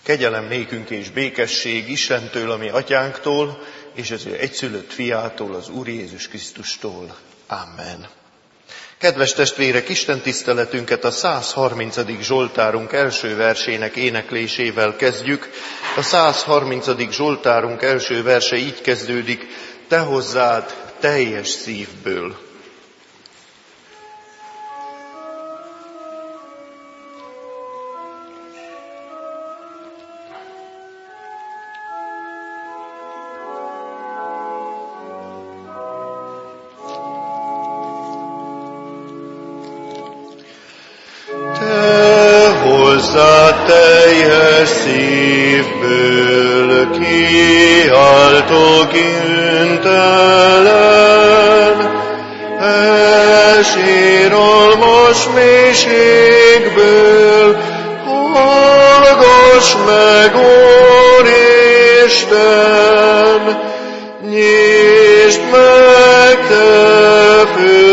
Kegyelem nékünk és békesség Istentől, a mi atyánktól, és az ő egyszülött fiától, az Úr Jézus Krisztustól. Amen. Kedves testvérek, Isten tiszteletünket a 130. Zsoltárunk első versének éneklésével kezdjük. A 130. Zsoltárunk első verse így kezdődik: Te hozzád teljes szívből. Hozzád teljes szívből kiáltok intelen, síralmas mélységből, hallgass meg, Úr Isten, nyisd meg te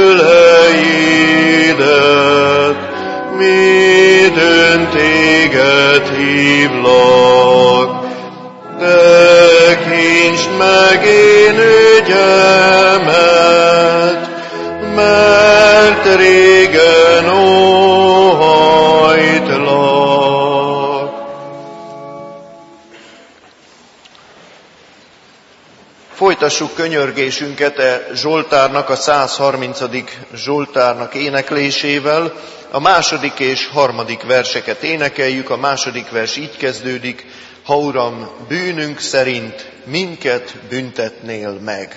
füleidet, midőn téged hívlak, tekintsd meg én ügyemet, mert régen óhajtlak. Folytassuk könyörgésünket Zsoltárnak, a 130. Zsoltárnak éneklésével. A második és harmadik verseket énekeljük. A második vers így kezdődik: Ha Uram, bűnünk szerint minket büntetnél meg.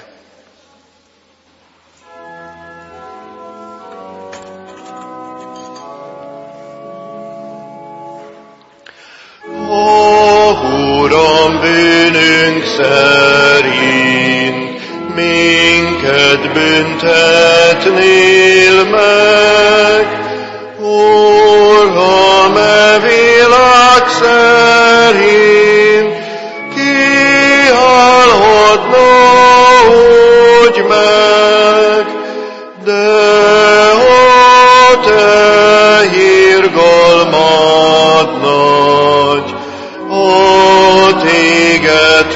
Ha Uram, bűnünk szerint minket büntetnél meg, Uram, e világ szerint kiállhatna úgy meg, de ha te irgalmad nagy, a téged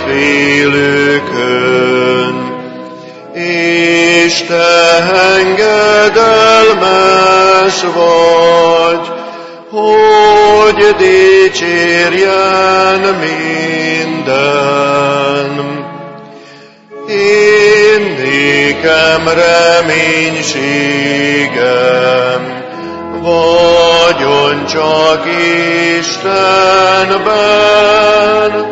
félőkön, és te engedelmes vagy, hogy dicsérjen minden. Én nékem reménységem, vagyon csak Istenben,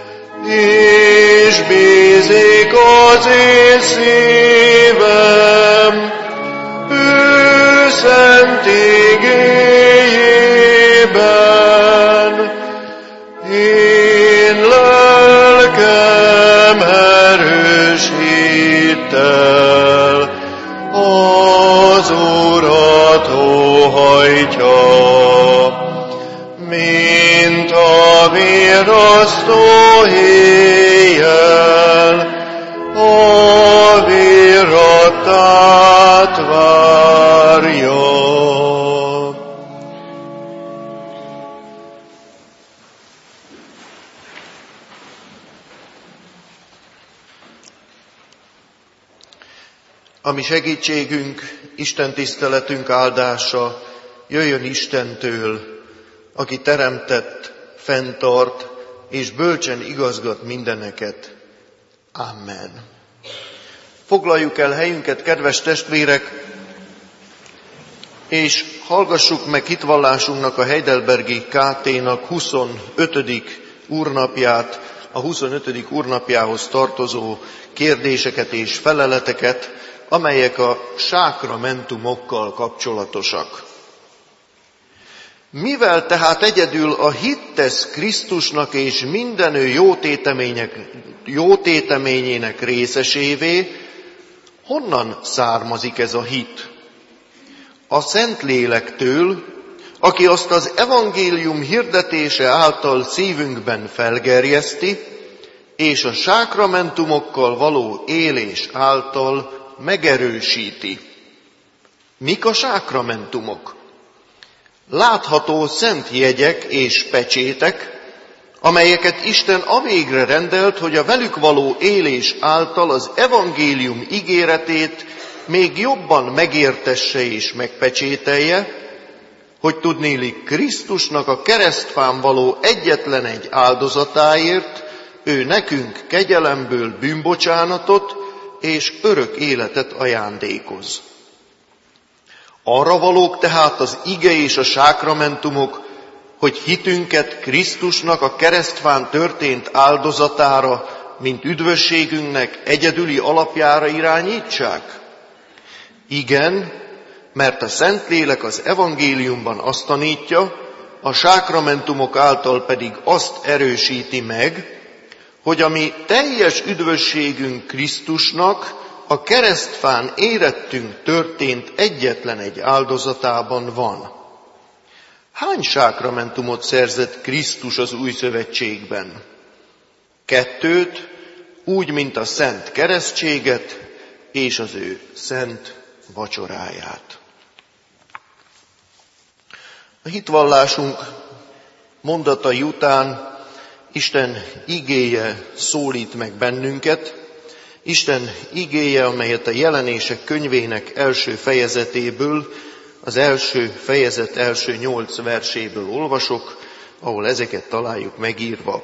és bízik az én szívem ő szent igéjében. Én lelkem erős hittel az Urat óhajtja, mint a virrasztó éjjel a virratát várja. A mi segítségünk, Isten tiszteletünk áldása jöjjön Istentől, aki teremtett, fenntart és bölcsen igazgat mindeneket. Amen. Foglaljuk el helyünket, kedves testvérek, és hallgassuk meg hitvallásunknak, a Heidelbergi KT-nak 25. úrnapját, a 25. úrnapjához tartozó kérdéseket és feleleteket, amelyek a sákramentumokkal kapcsolatosak. Mivel tehát egyedül a hit tesz Krisztusnak és minden ő jótéteményének részesévé, honnan származik ez a hit? A Szentlélektől, aki azt az evangélium hirdetése által szívünkben felgerjeszti, és a sákramentumokkal való élés által megerősíti. Mik a sákramentumok? Látható szent jegyek és pecsétek, amelyeket Isten avégre rendelt, hogy a velük való élés által az evangélium ígéretét még jobban megértesse és megpecsételje, hogy tudnélik Krisztusnak a keresztfán való egyetlen egy áldozatáért ő nekünk kegyelemből bűnbocsánatot és örök életet ajándékoz. Arra valók tehát az ige és a sákramentumok, hogy hitünket Krisztusnak a keresztfán történt áldozatára, mint üdvösségünknek egyedüli alapjára irányítsák? Igen, mert a Szentlélek az evangéliumban azt tanítja, a sákramentumok által pedig azt erősíti meg, hogy a mi teljes üdvösségünk Krisztusnak a keresztfán érettünk történt egyetlen egy áldozatában van. Hány sákramentumot szerzett Krisztus az új szövetségben? 2, úgy, mint a szent keresztséget és az ő szent vacsoráját. A hitvallásunk mondatai után Isten igéje szólít meg bennünket, Isten igéje, amelyet a Jelenések könyvének első fejezetéből, az első fejezet első 8 verséből olvasok, ahol ezeket találjuk megírva.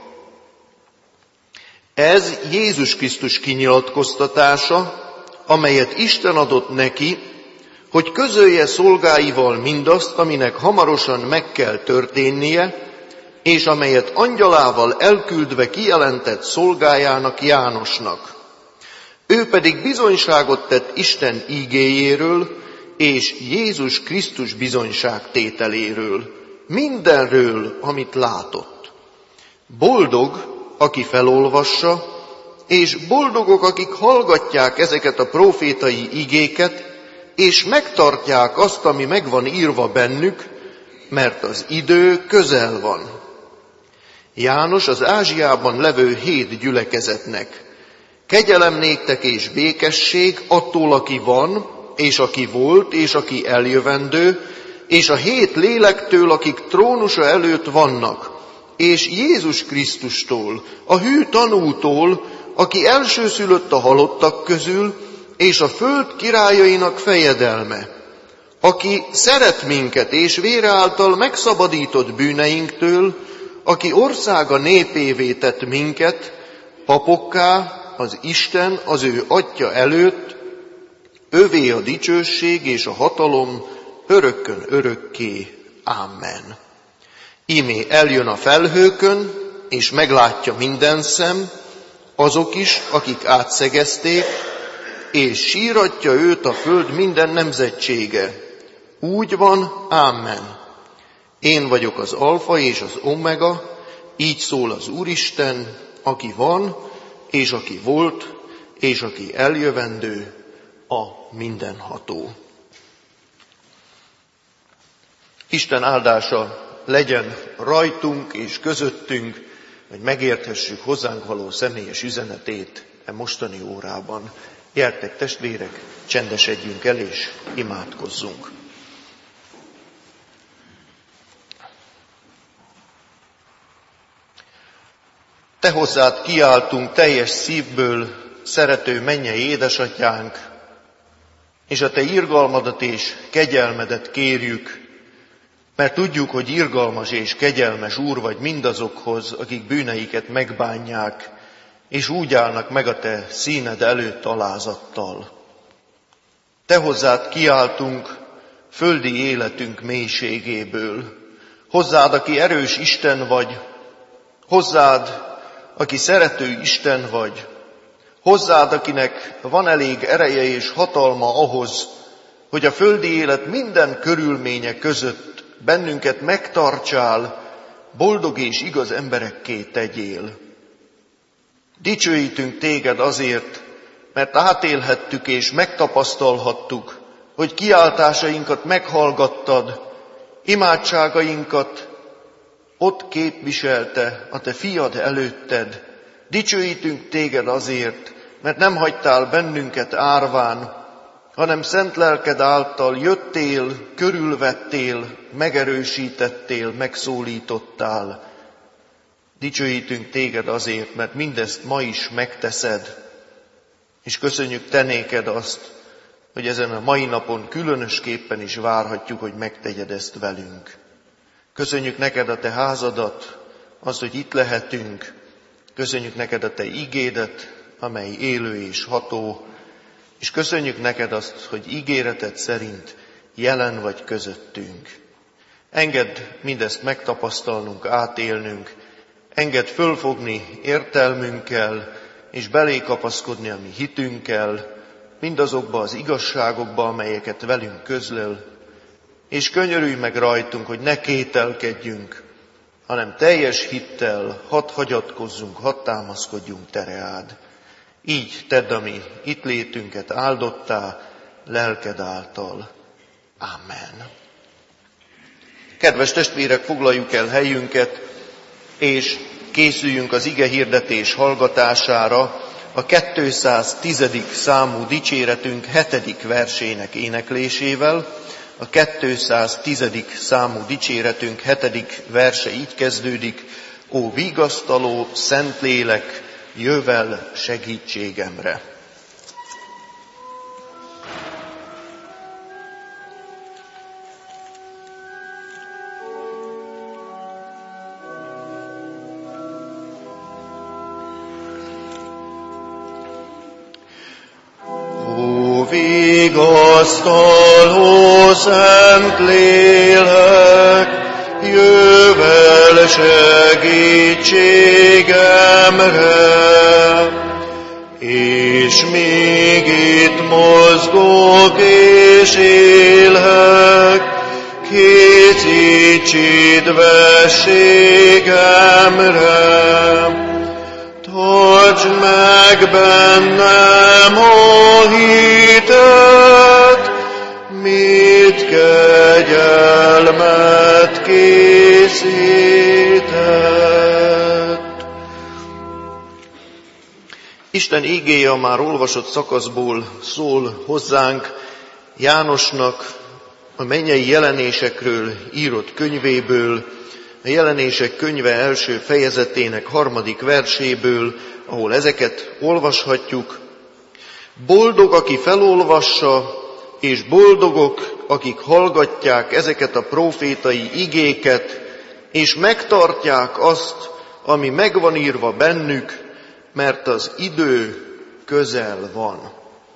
Ez Jézus Krisztus kinyilatkoztatása, amelyet Isten adott neki, hogy közölje szolgáival mindazt, aminek hamarosan meg kell történnie, és amelyet angyalával elküldve kijelentett szolgájának, Jánosnak. Ő pedig bizonyságot tett Isten ígéjéről és Jézus Krisztus bizonyságtételéről, mindenről, amit látott. Boldog, aki felolvassa, és boldogok, akik hallgatják ezeket a prófétai igéket, és megtartják azt, ami meg van írva bennük, mert az idő közel van. János az Ázsiában levő 7 gyülekezetnek. Kegyelem néktek és békesség attól, aki van, és aki volt, és aki eljövendő, és a 7 lélektől, akik trónusa előtt vannak, és Jézus Krisztustól, a hű tanútól, aki elsőszülött a halottak közül, és a föld királyainak fejedelme, aki szeret minket, és vére által megszabadított bűneinktől, aki országa népévé tett minket, papokká, az Isten, az ő Atya előtt, övé a dicsőség és a hatalom örökkön örökké. Amen. Ímé eljön a felhőkön, és meglátja minden szem, azok is, akik átszegezték, és síratja őt a föld minden nemzetsége. Úgy van, Amen. Én vagyok az alfa és az omega, így szól az Úristen, aki van, és aki volt, és aki eljövendő, a mindenható. Isten áldása legyen rajtunk és közöttünk, hogy megérthessük hozzánk való személyes üzenetét e mostani órában. Gyertek, testvérek, csendesedjünk el és imádkozzunk. Te hozzád kiáltunk teljes szívből, szerető mennyei édesatyánk, és a te irgalmadat és kegyelmedet kérjük, mert tudjuk, hogy irgalmas és kegyelmes Úr vagy mindazokhoz, akik bűneiket megbánják, és úgy állnak meg a te színed előtt alázattal. Te hozzád kiáltunk földi életünk mélységéből, hozzád, aki erős Isten vagy, hozzád, aki szerető Isten vagy, hozzád, akinek van elég ereje és hatalma ahhoz, hogy a földi élet minden körülménye között bennünket megtartsál, boldog és igaz emberekké tegyél. Dicsőítünk téged azért, mert átélhettük és megtapasztalhattuk, hogy kiáltásainkat meghallgattad, imádságainkat ott képviselte a te fiad előtted. Dicsőítünk téged azért, mert nem hagytál bennünket árván, hanem szent lelked által jöttél, körülvettél, megerősítettél, megszólítottál. Dicsőítünk téged azért, mert mindezt ma is megteszed, és köszönjük te néked azt, hogy ezen a mai napon különösképpen is várhatjuk, hogy megtegyed ezt velünk. Köszönjük neked a te házadat, azt, hogy itt lehetünk. Köszönjük neked a te igédet, amely élő és ható, és köszönjük neked azt, hogy ígéreted szerint jelen vagy közöttünk. Engedd mindezt megtapasztalnunk, átélnünk, engedd fölfogni értelmünkkel, és belé kapaszkodni a mi hitünkkel, mindazokba az igazságokba, amelyeket velünk közlöl, és könyörülj meg rajtunk, hogy ne kételkedjünk, hanem teljes hittel hadd hagyatkozzunk, hadd támaszkodjunk te reád. Így tedd a mi itt létünket áldottá, lelked által. Amen. Kedves testvérek, foglaljuk el helyünket, és készüljünk az ige hirdetés hallgatására a 210. számú dicséretünk 7. versének éneklésével. A 210. számú dicséretünk 7. verse így kezdődik: Ó vigasztaló Szentlélek, jövel segítségemre! Vigasztaló Szentlélek, jövel segítségemre, és még itt mozgok és élek, készítsd vességemre. Tartsd meg bennem a hitet, mit kegyelmet készített. Isten igéje a már olvasott szakaszból szól hozzánk Jánosnak a mennyei jelenésekről írott könyvéből, a Jelenések könyve első fejezetének 3. verséből, ahol ezeket olvashatjuk. Boldog, aki felolvassa, és boldogok, akik hallgatják ezeket a prófétai igéket, és megtartják azt, ami megvan írva bennük, mert az idő közel van.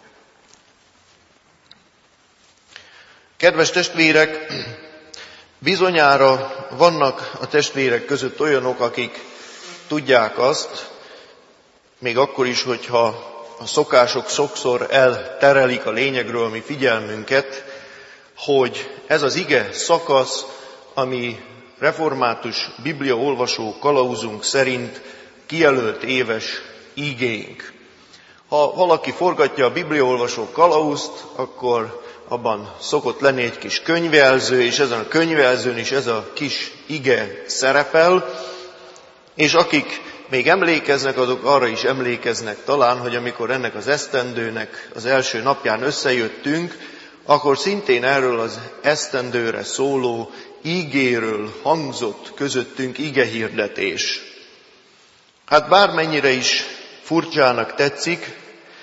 Kedves testvérek, bizonyára vannak a testvérek között olyanok, akik tudják azt, még akkor is, hogyha a szokások sokszor elterelik a lényegről a mi figyelmünket, hogy ez az ige szakasz, ami református bibliaolvasó kalauzunk szerint kijelölt éves igénk. Ha valaki forgatja a bibliaolvasó kalauzt, akkor abban szokott lenni egy kis könyvjelző, és ezen a könyvjelzőn is ez a kis ige szerepel, és akik még emlékeznek, azok arra is emlékeznek talán, hogy amikor ennek az esztendőnek az első napján összejöttünk, akkor szintén erről az esztendőre szóló ígéről hangzott közöttünk igehirdetés. Hát bármennyire is furcsának tetszik,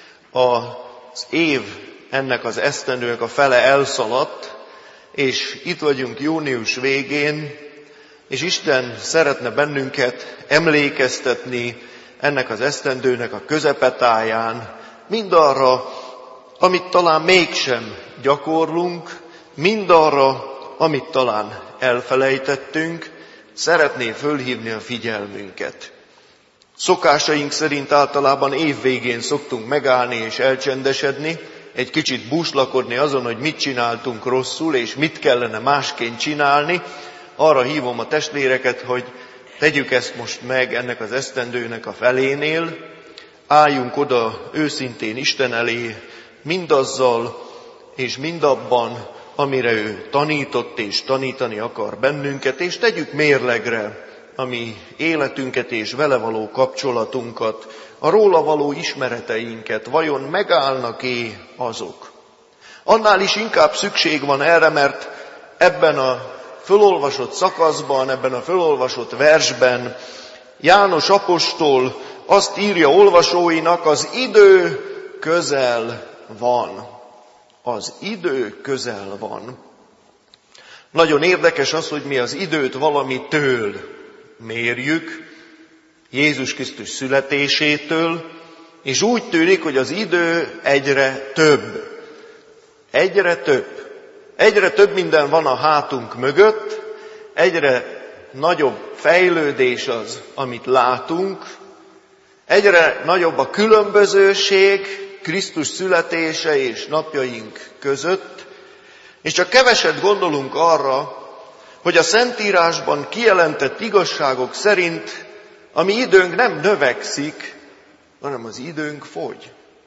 az év ennek az esztendőnek a fele elszaladt, és itt vagyunk június végén, és Isten szeretne bennünket emlékeztetni ennek az esztendőnek a közepetáján mindarra, amit talán mégsem gyakorlunk, mindarra, amit talán elfelejtettünk, szeretné fölhívni a figyelmünket. Szokásaink szerint általában évvégén szoktunk megállni és elcsendesedni, egy kicsit búslakodni azon, hogy mit csináltunk rosszul, és mit kellene másként csinálni. Arra hívom a testvéreket, hogy tegyük ezt most meg ennek az esztendőnek a felénél, álljunk oda őszintén Isten elé, mindazzal és mindabban, amire ő tanított és tanítani akar bennünket, és tegyük mérlegre a mi életünket és vele való kapcsolatunkat, a róla való ismereteinket, vajon megállnak-e azok? Annál is inkább szükség van erre, mert ebben a fölolvasott szakaszban, ebben a fölolvasott versben János apostol azt írja olvasóinak, az idő közel van. Az idő közel van. Nagyon érdekes az, hogy mi az időt valamitől mérjük, Jézus Krisztus születésétől, és úgy tűnik, hogy az idő egyre több. Egyre több. Egyre több minden van a hátunk mögött, egyre nagyobb fejlődés az, amit látunk, egyre nagyobb a különbözőség Krisztus születése és napjaink között, és csak keveset gondolunk arra, hogy a Szentírásban kijelentett igazságok szerint a mi időnk nem növekszik, hanem az időnk fogy.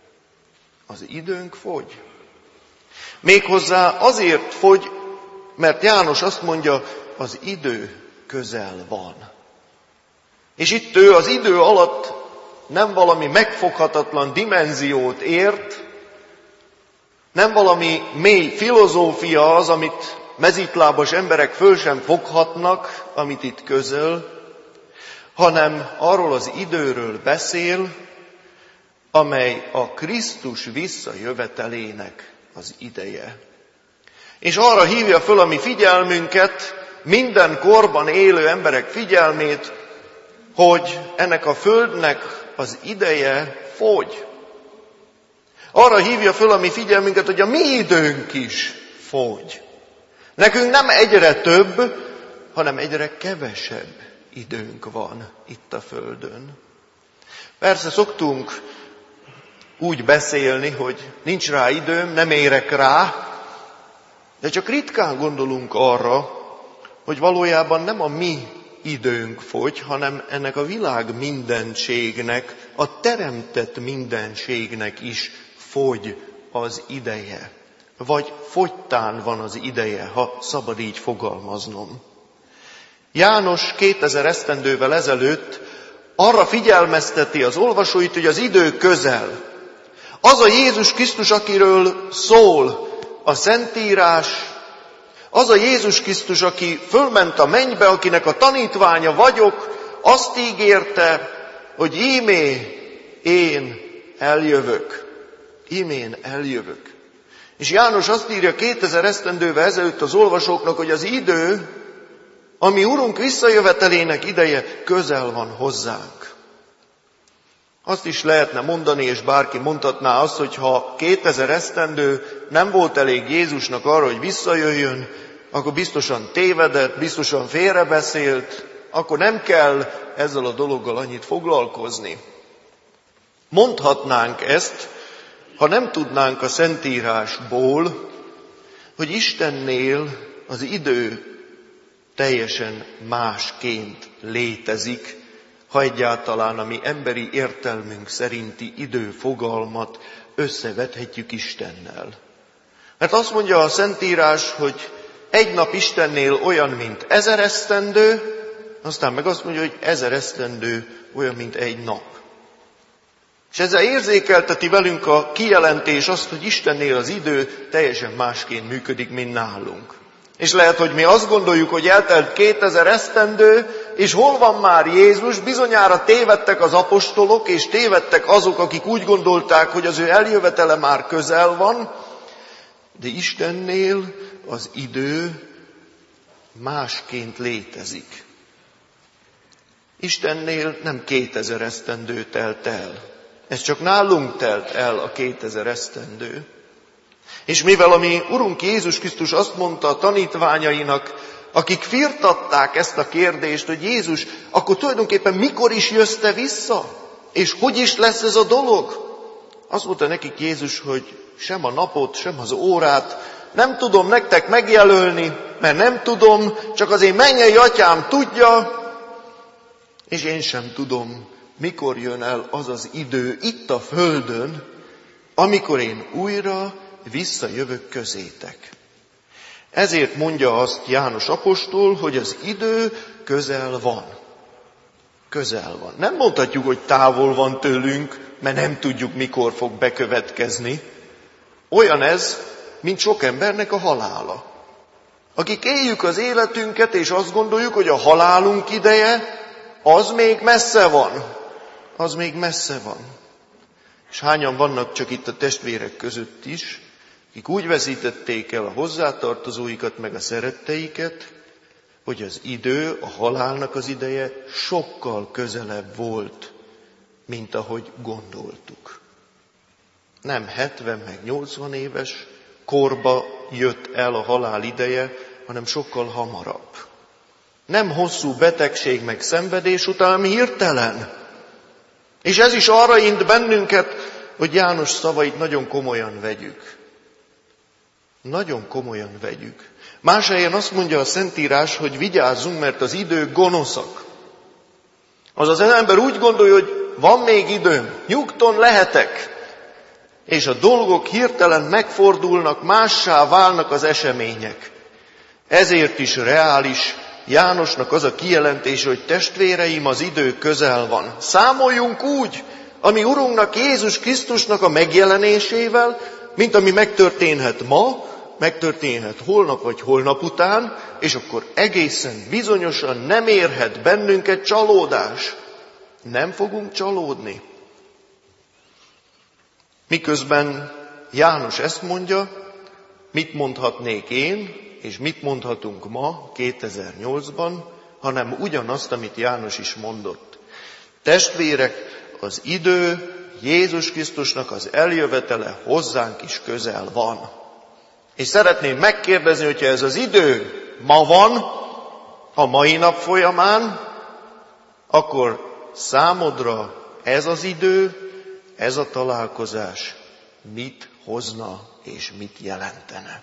Az időnk fogy. Méghozzá azért fogy, mert János azt mondja, az idő közel van. És itt ő az idő alatt nem valami megfoghatatlan dimenziót ért, nem valami mély filozófia az, amit mezítlábas emberek föl sem foghatnak, amit itt közöl, hanem arról az időről beszél, amely a Krisztus visszajövetelének az ideje. És arra hívja föl a mi figyelmünket, minden korban élő emberek figyelmét, hogy ennek a földnek az ideje fogy. Arra hívja föl a mi figyelmünket, hogy a mi időnk is fogy. Nekünk nem egyre több, hanem egyre kevesebb időnk van itt a földön. Persze szoktunk úgy beszélni, hogy nincs rá időm, nem érek rá, de csak ritkán gondolunk arra, hogy valójában nem a mi időnk fogy, hanem ennek a világ mindenségnek, a teremtett mindenségnek is fogy az ideje. Vagy fogytán van az ideje, ha szabad így fogalmaznom. János 2000 esztendővel ezelőtt arra figyelmezteti az olvasóit, hogy az idő közel. Az a Jézus Krisztus, akiről szól a Szentírás, az a Jézus Krisztus, aki fölment a mennybe, akinek a tanítványa vagyok, azt ígérte, hogy ímé én eljövök. Ímén eljövök. És János azt írja 2000 esztendővel ezelőtt az olvasóknak, hogy az idő, ami Urunk visszajövetelének ideje, közel van hozzánk. Azt is lehetne mondani, és bárki mondhatná azt, hogy ha 2000 esztendő nem volt elég Jézusnak arra, hogy visszajöjjön, akkor biztosan tévedett, biztosan félrebeszélt, akkor nem kell ezzel a dologgal annyit foglalkozni. Mondhatnánk ezt, ha nem tudnánk a Szentírásból, hogy Istennél az idő teljesen másként létezik, ha egyáltalán a mi emberi értelmünk szerinti időfogalmat összevethetjük Istennel. Mert azt mondja a Szentírás, hogy egy nap Istennél olyan, mint 1000 esztendő, aztán meg azt mondja, hogy 1000 esztendő olyan, mint egy nap. És ezzel érzékelteti velünk a kijelentés azt, hogy Istennél az idő teljesen másként működik, mint nálunk. És lehet, hogy mi azt gondoljuk, hogy eltelt 2000 esztendő, és hol van már Jézus? Bizonyára tévedtek az apostolok, és tévedtek azok, akik úgy gondolták, hogy az ő eljövetele már közel van, de Istennél az idő másként létezik. Istennél nem 2000 esztendő telt el. Ez csak nálunk telt el a 2000 esztendő. És mivel a mi Urunk Jézus Krisztus azt mondta a tanítványainak, akik firtatták ezt a kérdést, hogy Jézus, akkor tulajdonképpen mikor is jössz te vissza? És hogy is lesz ez a dolog? Azt mondta nekik Jézus, hogy sem a napot, sem az órát nem tudom nektek megjelölni, mert nem tudom, csak az én mennyei atyám tudja, és én sem tudom, mikor jön el az az idő itt a földön, amikor én újra visszajövök közétek. Ezért mondja azt János apostol, hogy az idő közel van. Közel van. Nem mondhatjuk, hogy távol van tőlünk, mert nem tudjuk, mikor fog bekövetkezni. Olyan ez, mint sok embernek a halála. Akik éljük az életünket, és azt gondoljuk, hogy a halálunk ideje, az még messze van. Az még messze van. És hányan vannak csak itt a testvérek között is, akik úgy veszítették el a hozzátartozóikat, meg a szeretteiket, hogy az idő, a halálnak az ideje sokkal közelebb volt, mint ahogy gondoltuk. Nem 70 meg 80 éves korba jött el a halál ideje, hanem sokkal hamarabb. Nem hosszú betegség meg szenvedés után, hanem hirtelen. És ez is arra int bennünket, hogy János szavait nagyon komolyan vegyük. Nagyon komolyan vegyük. Más helyen azt mondja a Szentírás, hogy vigyázzunk, mert az idők gonoszak. Azaz az ember úgy gondolja, hogy van még időm, nyugton lehetek, és a dolgok hirtelen megfordulnak, mássá válnak az események. Ezért is reális Jánosnak az a kijelentése, hogy testvéreim, az idő közel van. Számoljunk úgy, ami Urunknak, Jézus Krisztusnak a megjelenésével, mint ami megtörténhet ma, megtörténhet holnap vagy holnap után, és akkor egészen bizonyosan nem érhet bennünket csalódás. Nem fogunk csalódni. Miközben János ezt mondja, mit mondhatnék én, és mit mondhatunk ma, 2008-ban, hanem ugyanazt, amit János is mondott. Testvérek, az idő, Jézus Krisztusnak az eljövetele hozzánk is közel van. És szeretném megkérdezni, hogyha ez az idő ma van, a mai nap folyamán, akkor számodra ez az idő, ez a találkozás mit hozna és mit jelentene?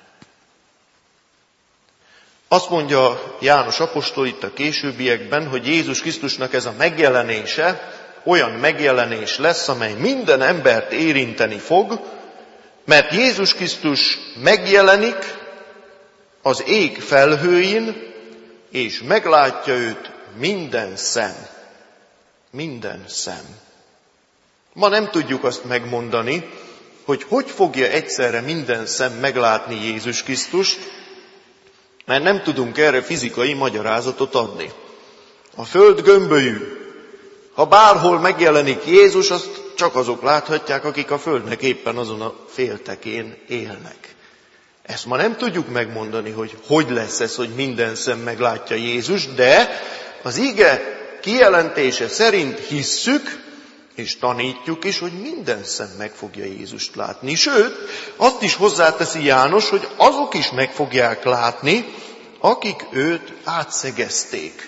Azt mondja János apostol itt a későbbiekben, hogy Jézus Krisztusnak ez a megjelenése olyan megjelenés lesz, amely minden embert érinteni fog, mert Jézus Krisztus megjelenik az ég felhőin, és meglátja őt minden szem. Minden szem. Ma nem tudjuk azt megmondani, hogy fogja egyszerre minden szem meglátni Jézus Krisztust, mert nem tudunk erre fizikai magyarázatot adni. A föld gömbölyű. Ha bárhol megjelenik Jézus, azt csak azok láthatják, akik a földnek éppen azon a féltekén élnek. Ezt ma nem tudjuk megmondani, hogy lesz ez, hogy minden szem meglátja Jézus, de az ige kijelentése szerint hisszük, és tanítjuk is, hogy minden szem meg fogja Jézust látni. Sőt, azt is hozzáteszi János, hogy azok is meg fogják látni, akik őt átszegezték.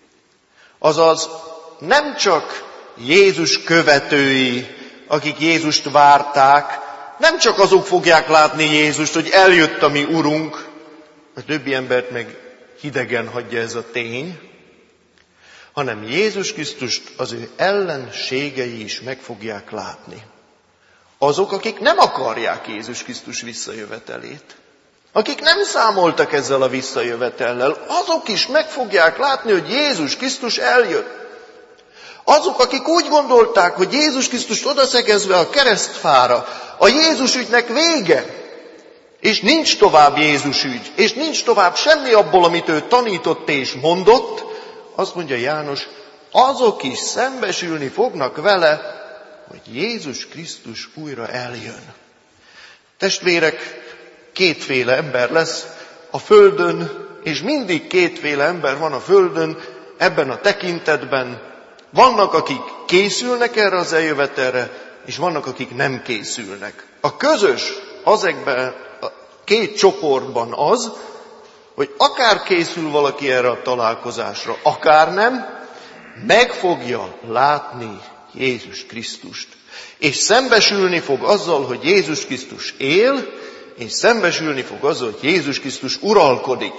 Azaz nem csak Jézus követői, akik Jézust várták, nem csak azok fogják látni Jézust, hogy eljött a mi Urunk, a többi embert meg hidegen hagyja ez a tény, hanem Jézus Krisztust az ő ellenségei is meg fogják látni. Azok, akik nem akarják Jézus Krisztus visszajövetelét, akik nem számoltak ezzel a visszajövetellel, azok is meg fogják látni, hogy Jézus Krisztus eljött. Azok, akik úgy gondolták, hogy Jézus Krisztust odaszegezve a keresztfára, a Jézus ügynek vége, és nincs tovább Jézus ügy, és nincs tovább semmi abból, amit ő tanított és mondott, azt mondja János, azok is szembesülni fognak vele, hogy Jézus Krisztus újra eljön. Testvérek, kétféle ember lesz a földön, és mindig kétféle ember van a földön ebben a tekintetben. Vannak, akik készülnek erre az eljövetelre, és vannak, akik nem készülnek. A közös azekben a két csoportban az, hogy akár készül valaki erre a találkozásra, akár nem, meg fogja látni Jézus Krisztust. És szembesülni fog azzal, hogy Jézus Krisztus él, és szembesülni fog azzal, hogy Jézus Krisztus uralkodik.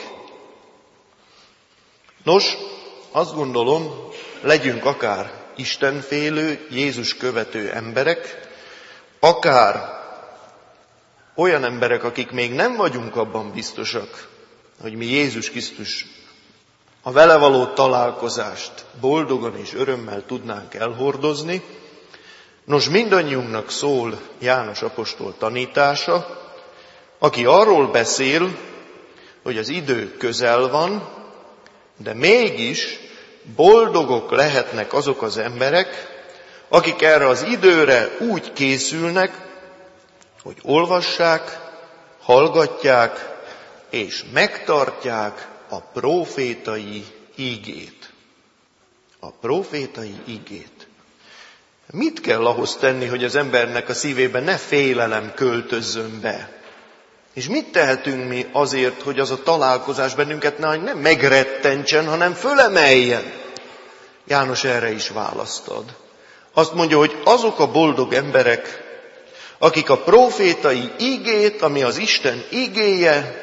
Nos, azt gondolom, legyünk akár istenfélő, Jézus követő emberek, akár olyan emberek, akik még nem vagyunk abban biztosak, hogy mi Jézus Krisztus a vele való találkozást boldogan és örömmel tudnánk elhordozni. Nos, mindannyiunknak szól János apostol tanítása, aki arról beszél, hogy az idő közel van, de mégis boldogok lehetnek azok az emberek, akik erre az időre úgy készülnek, hogy olvassák, hallgatják és megtartják a prófétai ígét. A prófétai ígét. Mit kell ahhoz tenni, hogy az embernek a szívében ne félelem költözzön be? És mit tehetünk mi azért, hogy az a találkozás bennünket nem megrettentsen, hanem fölemeljen? János erre is választ ad. Azt mondja, hogy azok a boldog emberek, akik a prófétai ígét, ami az Isten ígéje,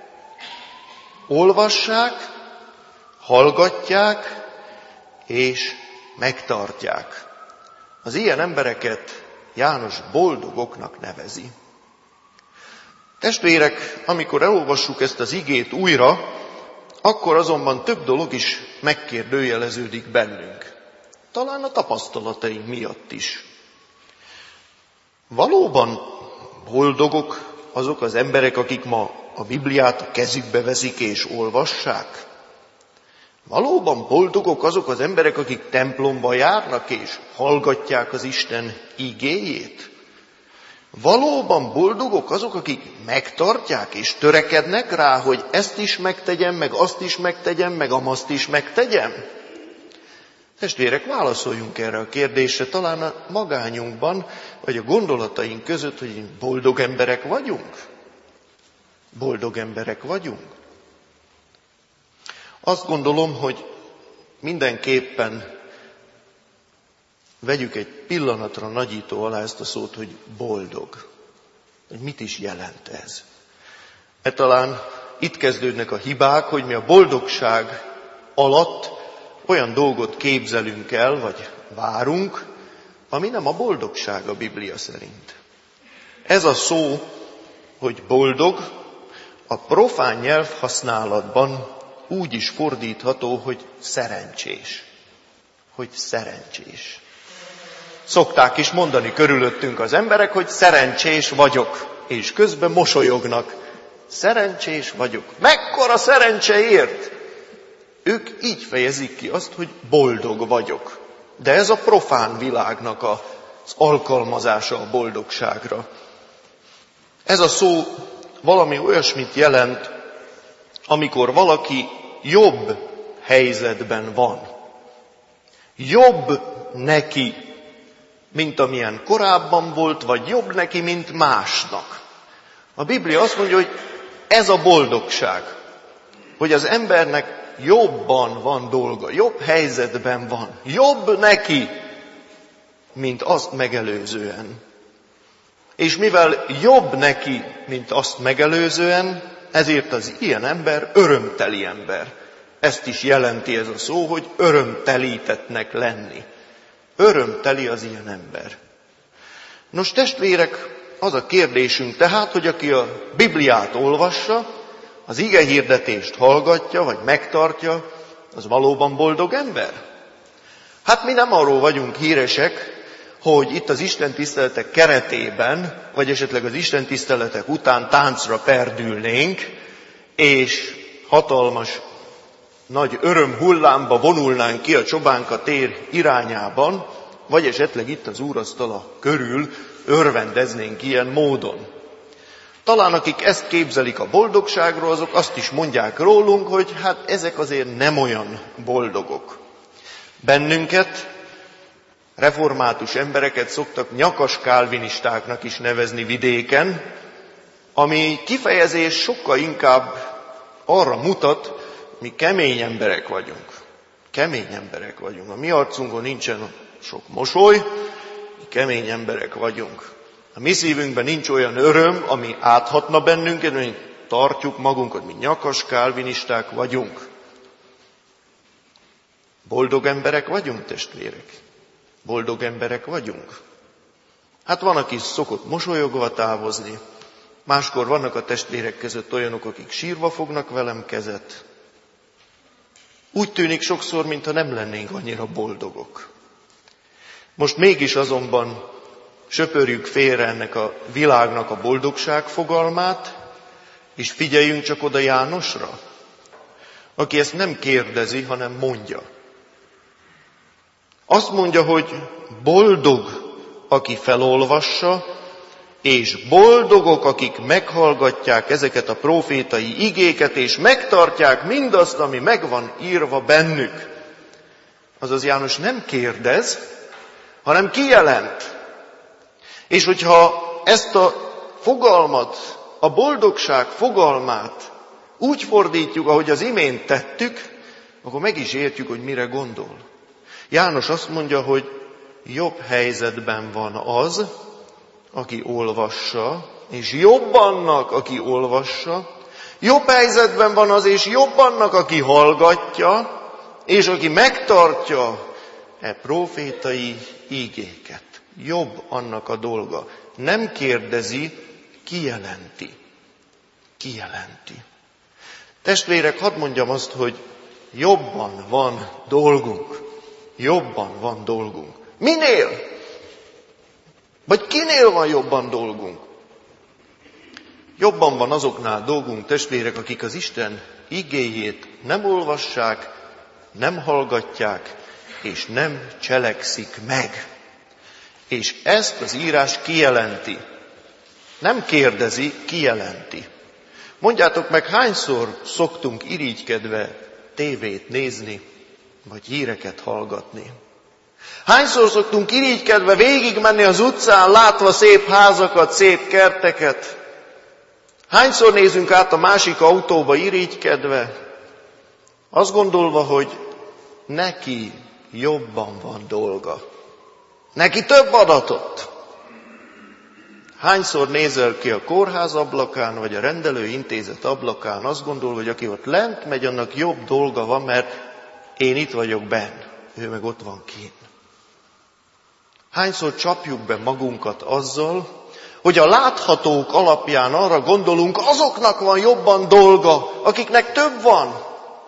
olvassák, hallgatják és megtartják. Az ilyen embereket János boldogoknak nevezi. Testvérek, amikor elolvassuk ezt az igét újra, akkor azonban több dolog is megkérdőjeleződik bennünk. Talán a tapasztalataink miatt is. Valóban boldogok azok az emberek, akik ma a Bibliát a kezükbe veszik és olvassák? Valóban boldogok azok az emberek, akik templomba járnak és hallgatják az Isten igéjét? Valóban boldogok azok, akik megtartják és törekednek rá, hogy ezt is megtegyem, meg azt is megtegyem, meg amazt is megtegyem? Testvérek, válaszoljunk erre a kérdésre, talán a magányunkban, vagy a gondolataink között, hogy boldog emberek vagyunk? Boldog emberek vagyunk? Azt gondolom, hogy mindenképpen vegyük egy pillanatra nagyító alá ezt a szót, hogy boldog. Hogy mit is jelent ez? Mert talán itt kezdődnek a hibák, hogy mi a boldogság alatt olyan dolgot képzelünk el, vagy várunk, ami nem a boldogság a Biblia szerint. Ez a szó, hogy boldog, a profán nyelvhasználatban úgy is fordítható, hogy szerencsés. Hogy szerencsés. Szokták is mondani körülöttünk az emberek, hogy szerencsés vagyok, és közben mosolyognak. Szerencsés vagyok. Mekkora szerencse ért? Ők így fejezik ki azt, hogy boldog vagyok. De ez a profán világnak az alkalmazása a boldogságra. Ez a szó valami olyasmit jelent, amikor valaki jobb helyzetben van. Jobb neki, mint amilyen korábban volt, vagy jobb neki, mint másnak. A Biblia azt mondja, hogy ez a boldogság, hogy az embernek jobban van dolga, jobb helyzetben van, jobb neki, mint azt megelőzően. És mivel jobb neki, mint azt megelőzően, ezért az ilyen ember örömteli ember. Ezt is jelenti ez a szó, hogy örömtelítettnek lenni. Örömteli az ilyen ember. Nos, testvérek, az a kérdésünk tehát, hogy aki a Bibliát olvassa, az igehirdetést hallgatja, vagy megtartja, az valóban boldog ember? Hát mi nem arról vagyunk híresek, hogy itt az istentiszteletek keretében, vagy esetleg az istentiszteletek után táncra perdülnénk, és hatalmas, nagy öröm hullámba vonulnánk ki a Csobánka tér irányában, vagy esetleg itt az úrasztala körül örvendeznénk ilyen módon. Talán akik ezt képzelik a boldogságról, azok azt is mondják rólunk, hogy hát ezek azért nem olyan boldogok. Bennünket, református embereket szoktak nyakas kálvinistáknak is nevezni vidéken, ami kifejezés sokkal inkább arra mutat, mi kemény emberek vagyunk. Kemény emberek vagyunk. A mi arcunkon nincsen sok mosoly, mi kemény emberek vagyunk. A mi szívünkben nincs olyan öröm, ami áthatna bennünket, hogy tartjuk magunkat, mi nyakas kálvinisták vagyunk. Boldog emberek vagyunk, testvérek? Boldog emberek vagyunk? Hát van, aki szokott mosolyogva távozni, máskor vannak a testvérek között olyanok, akik sírva fognak velem kezet. Úgy tűnik sokszor, mintha nem lennénk annyira boldogok. Most mégis azonban söpörjük félre ennek a világnak a boldogság fogalmát, és figyeljünk csak oda Jánosra, aki ezt nem kérdezi, hanem mondja. Azt mondja, hogy boldog, aki felolvassa, és boldogok, akik meghallgatják ezeket a prófétai igéket, és megtartják mindazt, ami meg van írva bennük. Azaz János nem kérdez, hanem kijelent. És hogyha ezt a fogalmat, a boldogság fogalmát úgy fordítjuk, ahogy az imént tettük, akkor meg is értjük, hogy mire gondol. János azt mondja, hogy jobb helyzetben van az, aki olvassa, és jobb annak, aki olvassa. Jobb helyzetben van az, és jobb annak, aki hallgatja, és aki megtartja e prófétai ígéket. Jobb annak a dolga. Nem kérdezi, kijelenti. Kijelenti. Testvérek, hadd mondjam azt, hogy jobban van dolgunk. Jobban van dolgunk. Minél? Vagy kinél van jobban dolgunk? Jobban van azoknál dolgunk, testvérek, akik az Isten igéjét nem olvassák, nem hallgatják, és nem cselekszik meg. És ezt az írás kijelenti. Nem kérdezi, kijelenti. Mondjátok meg, hányszor szoktunk irigykedve tévét nézni, vagy híreket hallgatni? Hányszor szoktunk irigykedve végigmenni az utcán, látva szép házakat, szép kerteket? Hányszor nézünk át a másik autóba irigykedve, azt gondolva, hogy neki jobban van dolga. Neki több adatot. Hányszor nézel ki a kórház ablakán, vagy a rendelőintézet ablakán, azt gondolva, hogy aki ott lent megy, annak jobb dolga van, mert én itt vagyok benn, ő meg ott van kint. Hányszor csapjuk be magunkat azzal, hogy a láthatók alapján arra gondolunk, azoknak van jobban dolga, akiknek több van.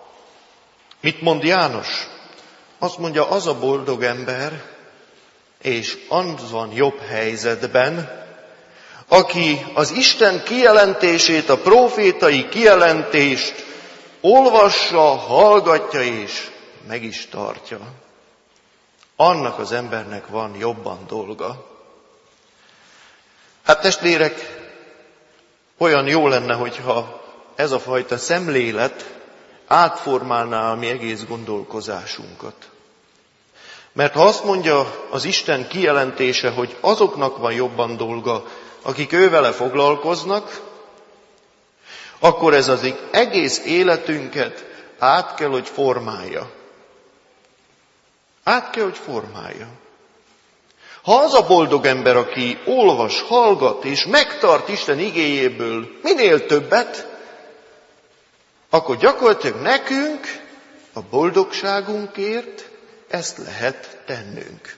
Mit mond János? Azt mondja, az a boldog ember, és az van jobb helyzetben, aki az Isten kijelentését, a prófétai kijelentést olvassa, hallgatja és meg is tartja. Annak az embernek van jobban dolga. Hát testvérek, olyan jó lenne, hogyha ez a fajta szemlélet átformálná a mi egész gondolkozásunkat. Mert ha azt mondja az Isten kijelentése, hogy azoknak van jobban dolga, akik ővele foglalkoznak, akkor ez az egész életünket át kell, hogy formálja. Át kell, hogy formálja. Ha az a boldog ember, aki olvas, hallgat és megtart Isten igéjéből minél többet, akkor gyakorlatilag nekünk a boldogságunkért ezt lehet tennünk.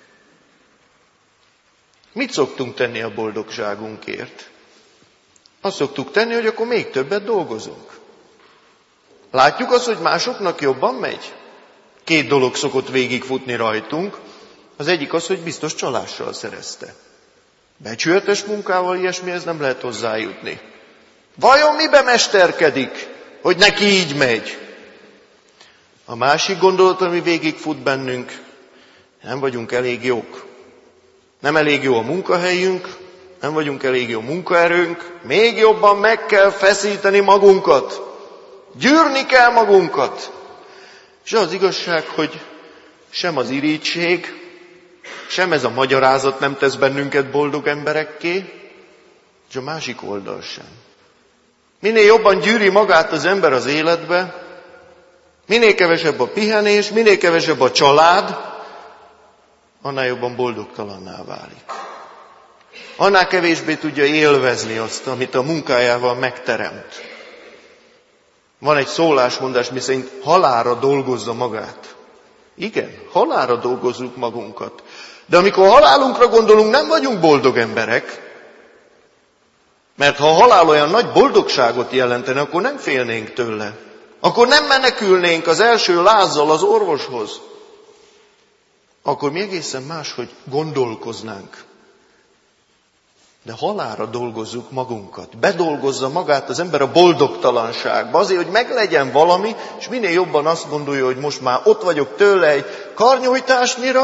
Mit szoktunk tenni a boldogságunkért? Azt szoktuk tenni, hogy akkor még többet dolgozunk. Látjuk azt, hogy másoknak jobban megy? 2 dolog szokott végigfutni rajtunk. Az egyik az, hogy biztos csalással szerezte. Becsületes munkával ilyesmihez nem lehet hozzájutni. Vajon mibe mesterkedik, hogy neki így megy? A másik gondolat, ami végigfut bennünk, nem vagyunk elég jók. Nem elég jó a munkahelyünk, nem vagyunk elég jó munkaerőnk, még jobban meg kell feszíteni magunkat. Gyűrni kell magunkat. És az igazság, hogy sem az irigység, sem ez a magyarázat nem tesz bennünket boldog emberekké, és a másik oldal sem. Minél jobban gyűri magát az ember az életbe, minél kevesebb a pihenés, minél kevesebb a család, annál jobban boldogtalanná válik. Annál kevésbé tudja élvezni azt, amit a munkájával megteremt. Van egy szólásmondás, miszerint halálra dolgozza magát. Igen, halálra dolgozzuk magunkat. De amikor halálunkra gondolunk, nem vagyunk boldog emberek. Mert ha a halál olyan nagy boldogságot jelentene, akkor nem félnénk tőle. Akkor nem menekülnénk az első lázzal az orvoshoz. Akkor mi egészen máshogy gondolkoznánk. De halálra dolgozzuk magunkat. Bedolgozza magát az ember a boldogtalanságba. Azért, hogy meglegyen valami, és minél jobban azt gondolja, hogy most már ott vagyok tőle egy karnyújtásnyira,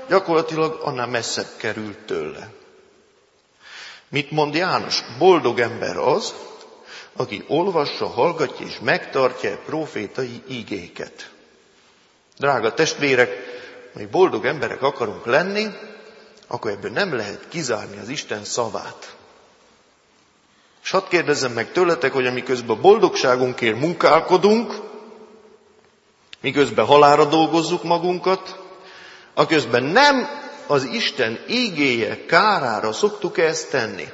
gyakorlatilag annál messzebb került tőle. Mit mond János? Boldog ember az, aki olvassa, hallgatja és megtartja profétai ígéket. Drága testvérek, ha boldog emberek akarunk lenni, akkor ebből nem lehet kizárni az Isten szavát. És hadd kérdezzem meg tőletek, hogy amiközben a boldogságunkért munkálkodunk, miközben halálra dolgozzuk magunkat, aközben nem az Isten ígéje kárára szoktuk ezt tenni.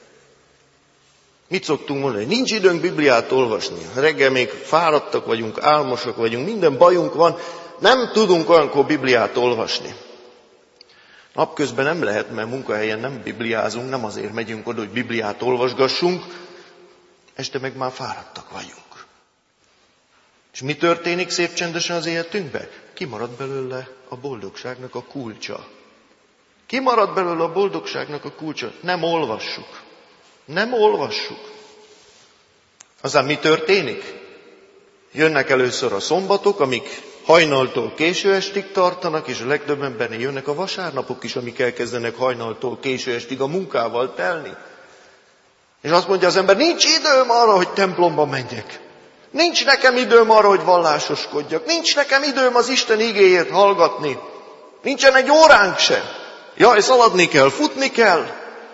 Mit szoktunk mondani? Nincs időnk Bibliát olvasni. Reggel még fáradtak vagyunk, álmosak vagyunk, minden bajunk van, nem tudunk olyankor Bibliát olvasni. Napközben nem lehet, mert munkahelyen nem bibliázunk, nem azért megyünk oda, hogy Bibliát olvasgassunk, este meg már fáradtak vagyunk. És mi történik szép csendesen az életünkben? Kimarad belőle a boldogságnak a kulcsa. Kimarad belőle a boldogságnak a kulcsa. Nem olvassuk. Nem olvassuk. Aztán mi történik? Jönnek először a szombatok, amik hajnaltól késő estig tartanak, és a legtöbb embernél jönnek a vasárnapok is, amik elkezdenek hajnaltól késő estig a munkával telni. És azt mondja az ember, nincs időm arra, hogy templomba menjek. Nincs nekem időm arra, hogy vallásoskodjak. Nincs nekem időm az Isten igéjét hallgatni. Nincsen egy óránk se. Jaj, szaladni kell, futni kell.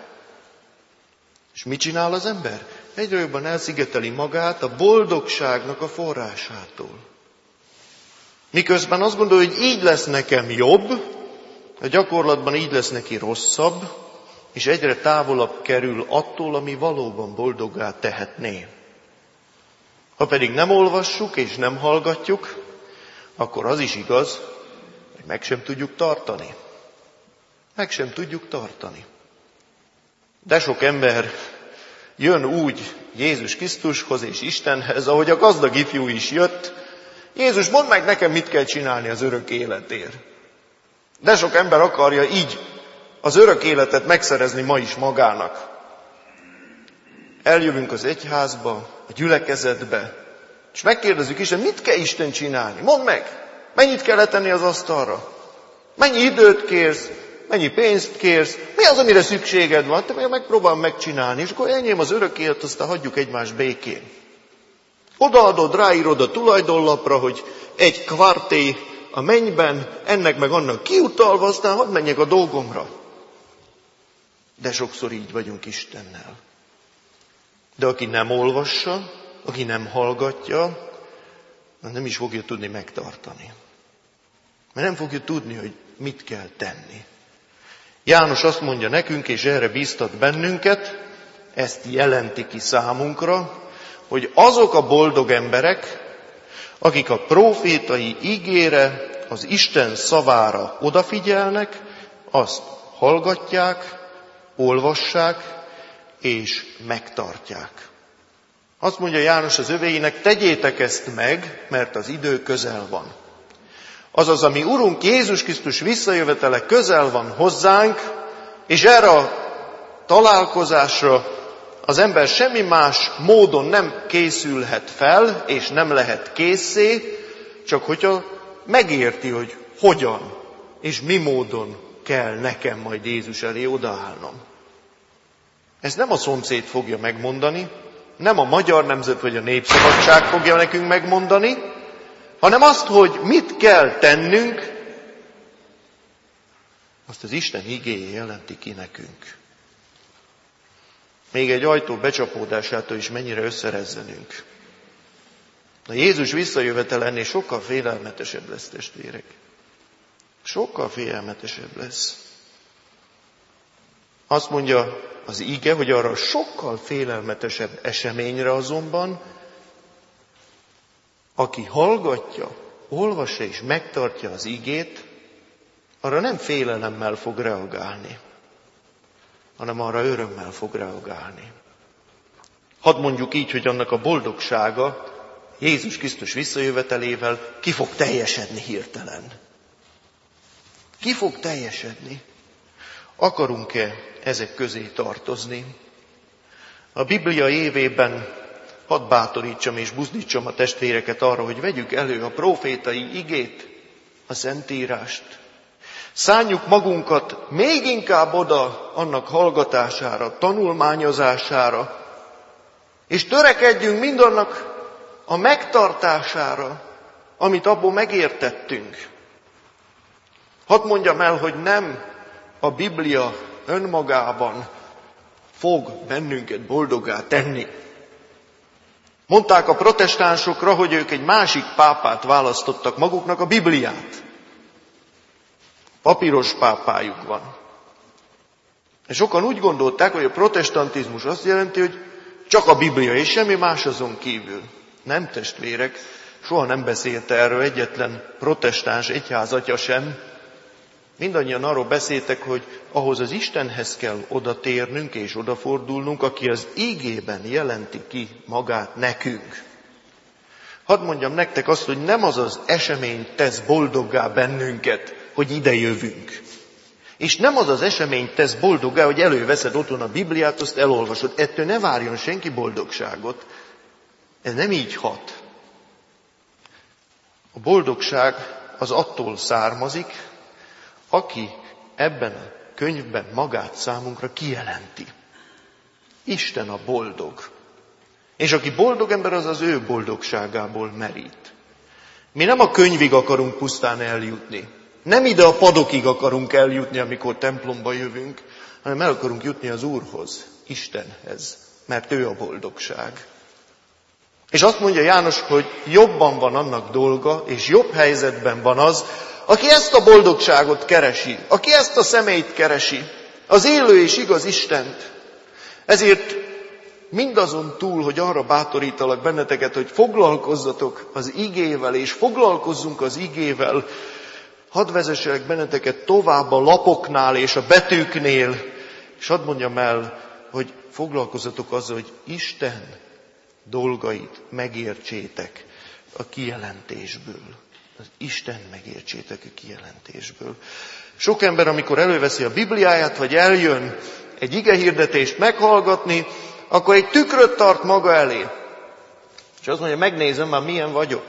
És mit csinál az ember? Egyre jobban elszigeteli magát a boldogságnak a forrásától. Miközben azt gondolja, hogy így lesz nekem jobb, a gyakorlatban így lesz neki rosszabb, és egyre távolabb kerül attól, ami valóban boldoggá tehetné. Ha pedig nem olvassuk és nem hallgatjuk, akkor az is igaz, hogy meg sem tudjuk tartani. Meg sem tudjuk tartani. De sok ember jön úgy Jézus Krisztushoz és Istenhez, ahogy a gazdag ifjú is jött. Jézus, mondd meg nekem, mit kell csinálni az örök életért. De sok ember akarja így az örök életet megszerezni ma is magának. Eljövünk az egyházba, a gyülekezetbe, és megkérdezzük Isten, mit kell Isten csinálni? Mondd meg, mennyit kell letenni az asztalra? Mennyi időt kérsz? Mennyi pénzt kérsz? Mi az, amire szükséged van? Te megpróbálom megcsinálni, és akkor enyém az örök élet, aztán hagyjuk egymást békén. Odaadod, ráírod a tulajdonlapra, hogy 1 kvarté a mennyben, ennek meg annak kiutalva, aztán hadd menjek a dolgomra. De sokszor így vagyunk Istennel. De aki nem olvassa, aki nem hallgatja, nem is fogja tudni megtartani. Mert nem fogja tudni, hogy mit kell tenni. János azt mondja nekünk, és erre bíztat bennünket, ezt jelenti ki számunkra, hogy azok a boldog emberek, akik a prófétai ígére, az Isten szavára odafigyelnek, azt hallgatják, olvassák és megtartják. Azt mondja János az övéinek, tegyétek ezt meg, mert az idő közel van. Azaz, ami Urunk Jézus Krisztus visszajövetele közel van hozzánk, és erre a találkozásra az ember semmi más módon nem készülhet fel, és nem lehet készé, csak hogyha megérti, hogy hogyan és mi módon kell nekem majd Jézus elé odaállnom. Ezt nem a szomszéd fogja megmondani, nem a magyar nemzet vagy a népszabadság fogja nekünk megmondani, hanem azt, hogy mit kell tennünk, azt az Isten igéje jelenti ki nekünk. Még egy ajtó becsapódásától is mennyire összerezzenünk. A Jézus visszajövetele ennél sokkal félelmetesebb lesz, testvérek. Sokkal félelmetesebb lesz. Azt mondja az ige, hogy arra sokkal félelmetesebb eseményre azonban, aki hallgatja, olvassa és megtartja az igét, arra nem félelemmel fog reagálni, hanem arra örömmel fog reagálni. Hadd mondjuk így, hogy annak a boldogsága Jézus Krisztus visszajövetelével ki fog teljesedni hirtelen. Ki fog teljesedni? Akarunk-e ezek közé tartozni? A Biblia évében hadd bátorítsam és buzdítsam a testvéreket arra, hogy vegyük elő a prófétai igét, a Szentírást. Szánjuk magunkat még inkább oda annak hallgatására, tanulmányozására, és törekedjünk mindannak a megtartására, amit abból megértettünk. Hadd mondjam el, hogy nem a Biblia önmagában fog bennünket boldoggá tenni. Mondták a protestánsokra, hogy ők egy másik pápát választottak maguknak, a Bibliát. Papíros pápájuk van. És sokan úgy gondolták, hogy a protestantizmus azt jelenti, hogy csak a Biblia és semmi más azon kívül. Nem, testvérek, soha nem beszélt erről egyetlen protestáns egyházatya sem. Mindannyian arról beszéltek, hogy ahhoz az Istenhez kell odatérnünk és odafordulnunk, aki az ígében jelenti ki magát nekünk. Hadd mondjam nektek azt, hogy nem az az esemény tesz boldoggá bennünket, hogy ide jövünk. És nem az az esemény tesz boldoggá, hogy előveszed otthon a Bibliát, azt elolvasod. Ettől ne várjon senki boldogságot. Ez nem így hat. A boldogság az attól származik, aki ebben a könyvben magát számunkra kijelenti. Isten a boldog. És aki boldog ember, az az ő boldogságából merít. Mi nem a könyvig akarunk pusztán eljutni. Nem ide a padokig akarunk eljutni, amikor templomba jövünk, hanem el akarunk jutni az Úrhoz, Istenhez, mert ő a boldogság. És azt mondja János, hogy jobban van annak dolga, és jobb helyzetben van az, aki ezt a boldogságot keresi, aki ezt a személyt keresi, az élő és igaz Istent. Ezért mindazon túl, hogy arra bátorítalak benneteket, hogy foglalkozzatok az igével, és foglalkozzunk az igével, hadd vezesselek benneteket tovább a lapoknál és a betűknél, és hadd mondjam el, hogy foglalkozzatok azzal, hogy Isten dolgait megértsétek a kijelentésből. Az Isten megértsétek a kijelentésből. Sok ember, amikor előveszi a Bibliáját, vagy eljön egy igehirdetést meghallgatni, akkor egy tükröt tart maga elé. És azt mondja, megnézem már milyen vagyok.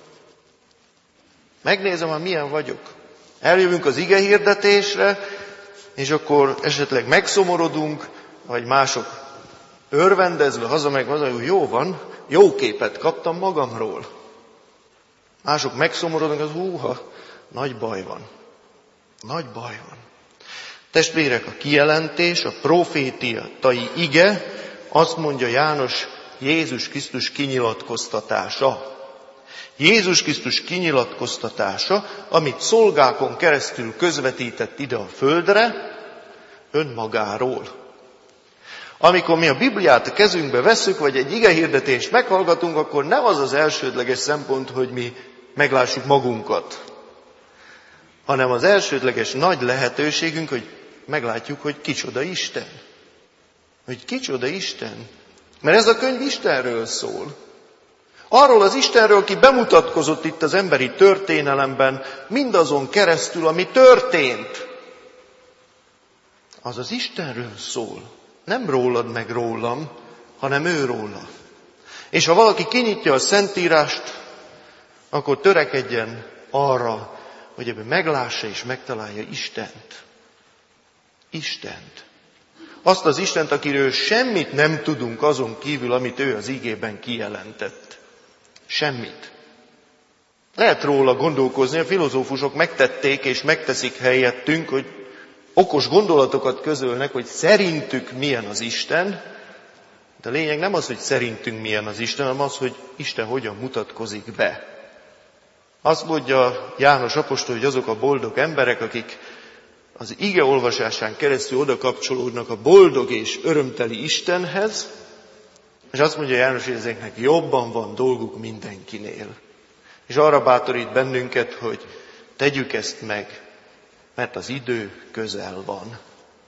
Megnézem már milyen vagyok. Eljövünk az igehirdetésre, és akkor esetleg megszomorodunk, vagy mások örvendezve hazamegy, hogy jó van, jó képet kaptam magamról. Mások megszomorodnak, az húha, nagy baj van. Nagy baj van. Testvérek, a kijelentés, a profétiai ige, azt mondja János, Jézus Krisztus kinyilatkoztatása. Jézus Krisztus kinyilatkoztatása, amit szolgákon keresztül közvetített ide a földre, önmagáról. Amikor mi a Bibliát a kezünkbe vesszük, vagy egy igehirdetést meghallgatunk, akkor nem az az elsődleges szempont, hogy mi meglássuk magunkat, hanem az elsődleges nagy lehetőségünk, hogy meglátjuk, hogy kicsoda Isten. Hogy kicsoda Isten. Mert ez a könyv Istenről szól. Arról az Istenről, aki bemutatkozott itt az emberi történelemben, mindazon keresztül, ami történt. Az az Istenről szól. Nem rólad meg rólam, hanem ő róla. És ha valaki kinyitja a Szentírást, akkor törekedjen arra, hogy ebben meglássa és megtalálja Istent. Istent. Azt az Istent, akiről semmit nem tudunk azon kívül, amit ő az ígében kijelentett. Semmit. Lehet róla gondolkozni, a filozófusok megtették és megteszik helyettünk, hogy okos gondolatokat közölnek, hogy szerintük milyen az Isten, de a lényeg nem az, hogy szerintünk milyen az Isten, hanem az, hogy Isten hogyan mutatkozik be. Azt mondja János apostol, hogy azok a boldog emberek, akik az ige olvasásán keresztül oda kapcsolódnak a boldog és örömteli Istenhez, és azt mondja János, hogy ezeknek jobban van dolguk mindenkinél. És arra bátorít bennünket, hogy tegyük ezt meg, mert az idő közel van.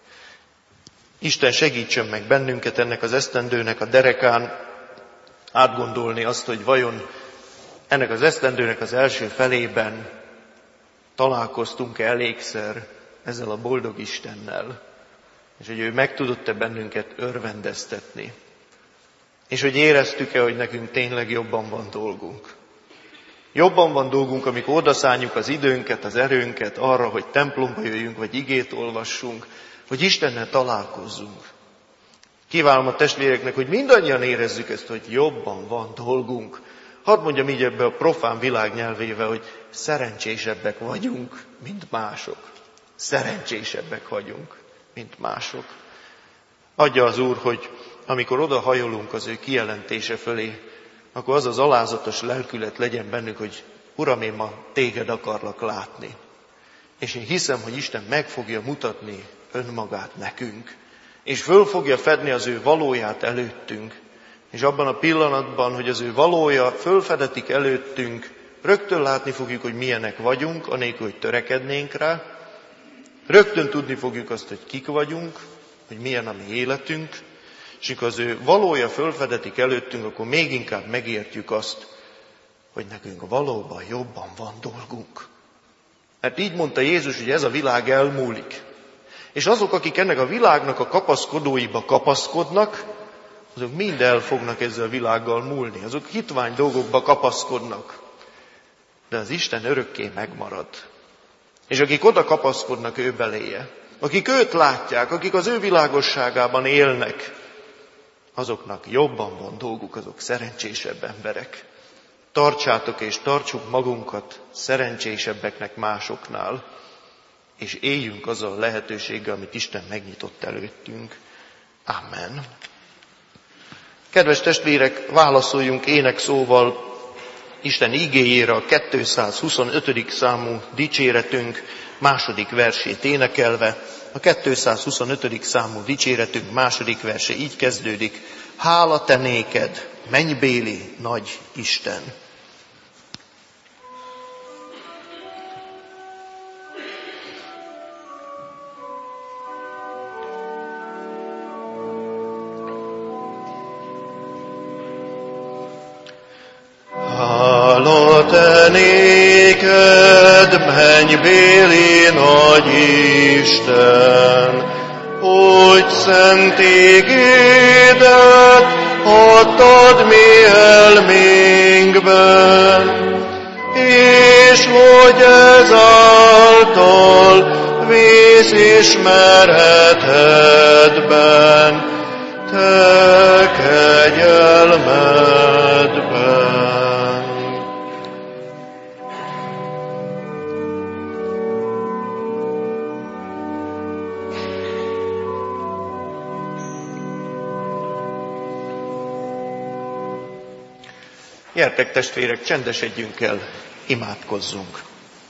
Isten segítsen meg bennünket ennek az esztendőnek a derekán átgondolni azt, hogy vajon ennek az esztendőnek az első felében találkoztunk-e elégszer ezzel a boldog Istennel, és hogy ő meg tudott-e bennünket örvendeztetni, és hogy éreztük-e, hogy nekünk tényleg jobban van dolgunk. Jobban van dolgunk, amikor odaszánjuk az időnket, az erőnket arra, hogy templomba jöjjünk, vagy igét olvassunk, hogy Istennel találkozzunk. Kívánom a testvéreknek, hogy mindannyian érezzük ezt, hogy jobban van dolgunk. Hadd mondjam így ebbe a profán világ nyelvével, hogy szerencsésebbek vagyunk, mint mások. Szerencsésebbek vagyunk, mint mások. Adja az Úr, hogy amikor odahajolunk az ő kijelentése fölé, akkor az az alázatos lelkület legyen bennük, hogy Uram, én ma téged akarlak látni. És én hiszem, hogy Isten meg fogja mutatni önmagát nekünk, és föl fogja fedni az ő valóját előttünk. És abban a pillanatban, hogy az ő valója fölfedetik előttünk, rögtön látni fogjuk, hogy milyenek vagyunk, anélkül, hogy törekednénk rá. Rögtön tudni fogjuk azt, hogy kik vagyunk, hogy milyen a mi életünk, és amikor az ő valója fölfedetik előttünk, akkor még inkább megértjük azt, hogy nekünk valóban jobban van dolgunk. Mert így mondta Jézus, hogy ez a világ elmúlik. És azok, akik ennek a világnak a kapaszkodóiba kapaszkodnak, azok mind el fognak ezzel a világgal múlni. Azok hitvány dolgokba kapaszkodnak. De az Isten örökké megmarad. És akik oda kapaszkodnak ő beléje, akik őt látják, akik az ő világosságában élnek, azoknak jobban van dolguk, azok szerencsésebb emberek. Tartsátok és tartsuk magunkat szerencsésebbeknek másoknál, és éljünk azzal a lehetőséggel, amit Isten megnyitott előttünk. Amen. Kedves testvérek, válaszoljunk énekszóval Isten igéjére a 225. számú dicséretünk második versét énekelve. A 225. számú dicséretünk második verse így kezdődik. Hála te néked, mennybéli nagy Isten! Hála te néked, mennybéli nagy Isten, hogy szent igédet adtad mi elménkben, és hogy ezáltal vészismerethedben, te kegyelmedben. Gyertek testvérek, csendesedjünk el, imádkozzunk.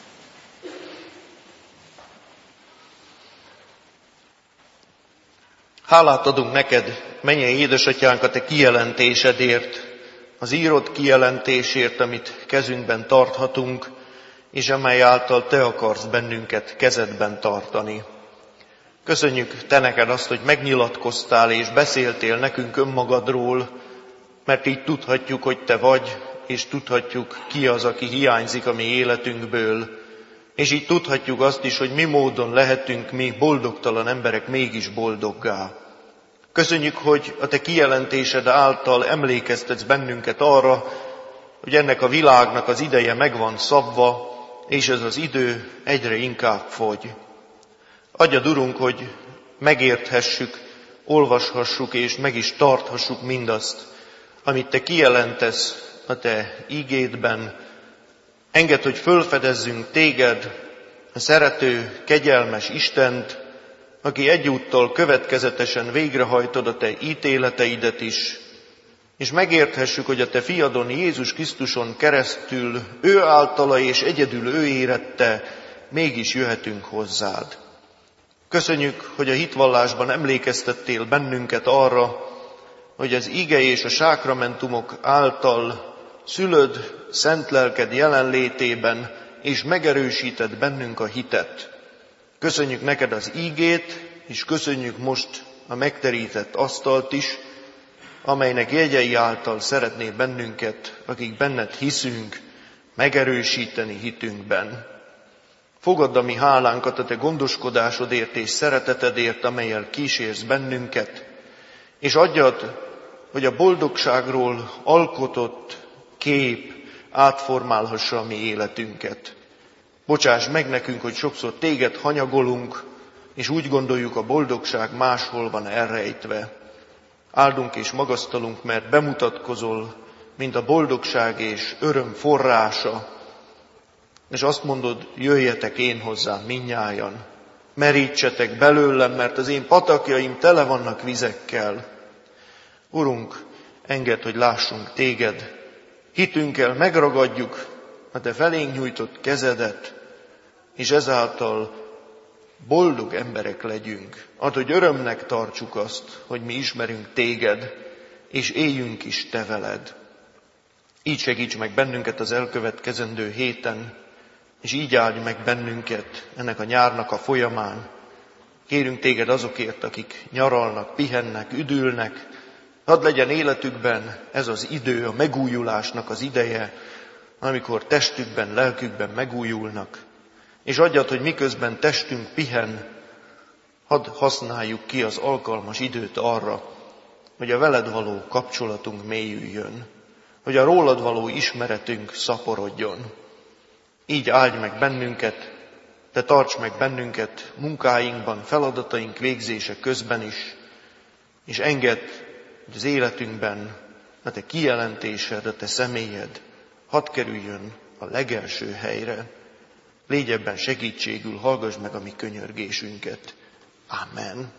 Hálát adunk neked, mennyei édesatyánk, a te kijelentésedért, az írott kijelentésért, amit kezünkben tarthatunk, és amely által te akarsz bennünket kezedben tartani. Köszönjük te neked azt, hogy megnyilatkoztál és beszéltél nekünk önmagadról, mert így tudhatjuk, hogy te vagy, és tudhatjuk, ki az, aki hiányzik a mi életünkből, és így tudhatjuk azt is, hogy mi módon lehetünk mi boldogtalan emberek mégis boldoggá. Köszönjük, hogy a te kijelentésed által emlékeztetsz bennünket arra, hogy ennek a világnak az ideje meg van szabva, és ez az idő egyre inkább fogy. Adjad, Urunk, hogy megérthessük, olvashassuk és meg is tarthassuk mindazt, amit te kijelentesz a te ígédben. Engedd, hogy fölfedezzünk téged, a szerető, kegyelmes Istent, aki egyúttal következetesen végrehajtod a te ítéleteidet is, és megérthessük, hogy a te fiadon Jézus Krisztuson keresztül, ő általa és egyedül ő érette, mégis jöhetünk hozzád. Köszönjük, hogy a hitvallásban emlékeztettél bennünket arra, hogy az ige és a sákramentumok által szülöd szent lelked jelenlétében, és megerősíted bennünk a hitet. Köszönjük neked az ígét, és köszönjük most a megterített asztalt is, amelynek jegyei által szeretnél bennünket, akik benned hiszünk, megerősíteni hitünkben. Fogadd a mi hálánkat a te gondoskodásodért és szeretetedért, amellyel kísérsz bennünket, és adjad, hogy a boldogságról alkotott kép átformálhassa a mi életünket. Bocsáss meg nekünk, hogy sokszor téged hanyagolunk, és úgy gondoljuk, a boldogság máshol van elrejtve. Áldunk és magasztalunk, mert bemutatkozol, mint a boldogság és öröm forrása, és azt mondod, jöjjetek én hozzám mindnyájan, merítsetek belőlem, mert az én patakjaim tele vannak vizekkel. Urunk, engedd, hogy lássunk téged, hitünkkel megragadjuk a te felénk nyújtott kezedet, és ezáltal boldog emberek legyünk. Add, hogy örömnek tartsuk azt, hogy mi ismerünk téged, és éljünk is te veled. Így segíts meg bennünket az elkövetkezendő héten, és így áldj meg bennünket ennek a nyárnak a folyamán. Kérünk téged azokért, akik nyaralnak, pihennek, üdülnek. Hadd legyen életükben ez az idő, a megújulásnak az ideje, amikor testükben, lelkükben megújulnak. És adjad, hogy miközben testünk pihen, hadd használjuk ki az alkalmas időt arra, hogy a veled való kapcsolatunk mélyüljön, hogy a rólad való ismeretünk szaporodjon. Így áldj meg bennünket, te tarts meg bennünket munkáinkban, feladataink végzése közben is, és engedd, hogy az életünkben a te kijelentésed, a te személyed hadd kerüljön a legelső helyre. Légy ebben segítségül, hallgass meg a mi könyörgésünket. Amen.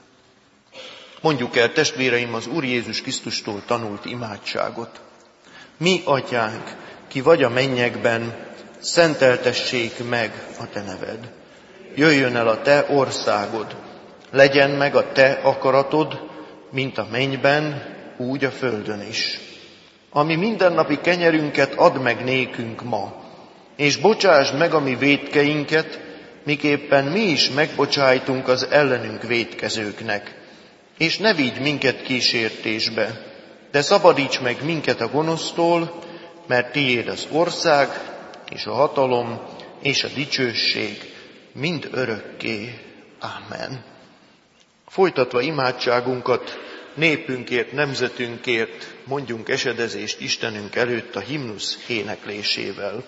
Mondjuk el, testvéreim, az Úr Jézus Krisztustól tanult imádságot. Mi, atyánk, ki vagy a mennyekben, szenteltessék meg a te neved. Jöjjön el a te országod, legyen meg a te akaratod, mint a mennyben, úgy a földön is. Ami mindennapi kenyerünket add meg nékünk ma, és bocsásd meg a mi vétkeinket, miképpen mi is megbocsájtunk az ellenünk vétkezőknek. És ne vigy minket kísértésbe, de szabadíts meg minket a gonosztól, mert tiéd az ország, és a hatalom, és a dicsőség mind örökké. Amen. Folytatva imádságunkat, népünkért, nemzetünkért mondjunk esedezést Istenünk előtt a himnusz éneklésével.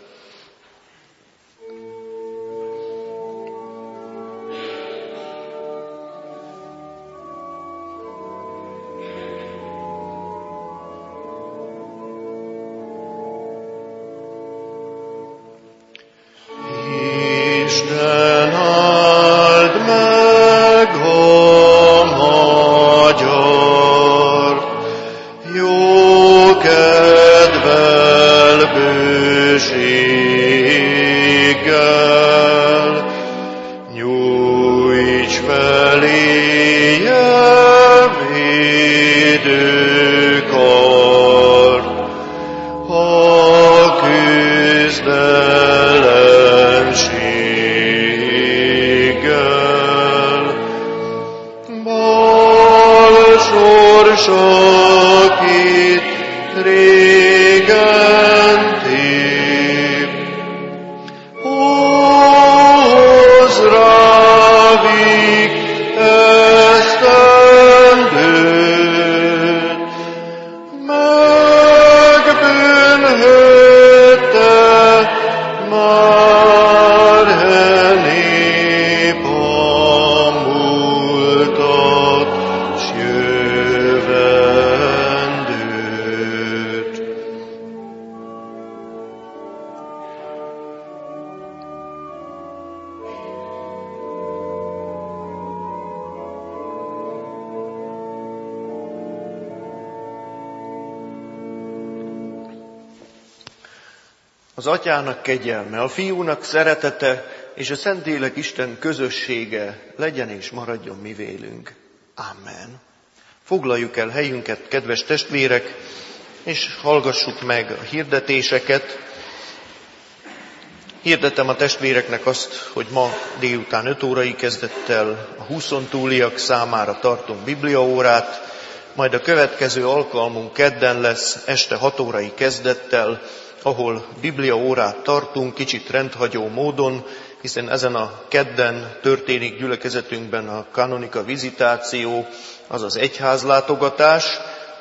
Az Atyának kegyelme, a Fiúnak szeretete és a Szentlélek Isten közössége legyen és maradjon mi vélünk. Amen. Foglaljuk el helyünket, kedves testvérek, és hallgassuk meg a hirdetéseket. Hirdetem a testvéreknek azt, hogy ma délután 5 órai kezdettel a 20-on túliak számára tartunk bibliaórát, majd a következő alkalmunk kedden lesz este 6 órai kezdettel, ahol bibliaórát tartunk, kicsit rendhagyó módon, hiszen ezen a kedden történik gyülekezetünkben a kanonika vizitáció, azaz egyházlátogatás,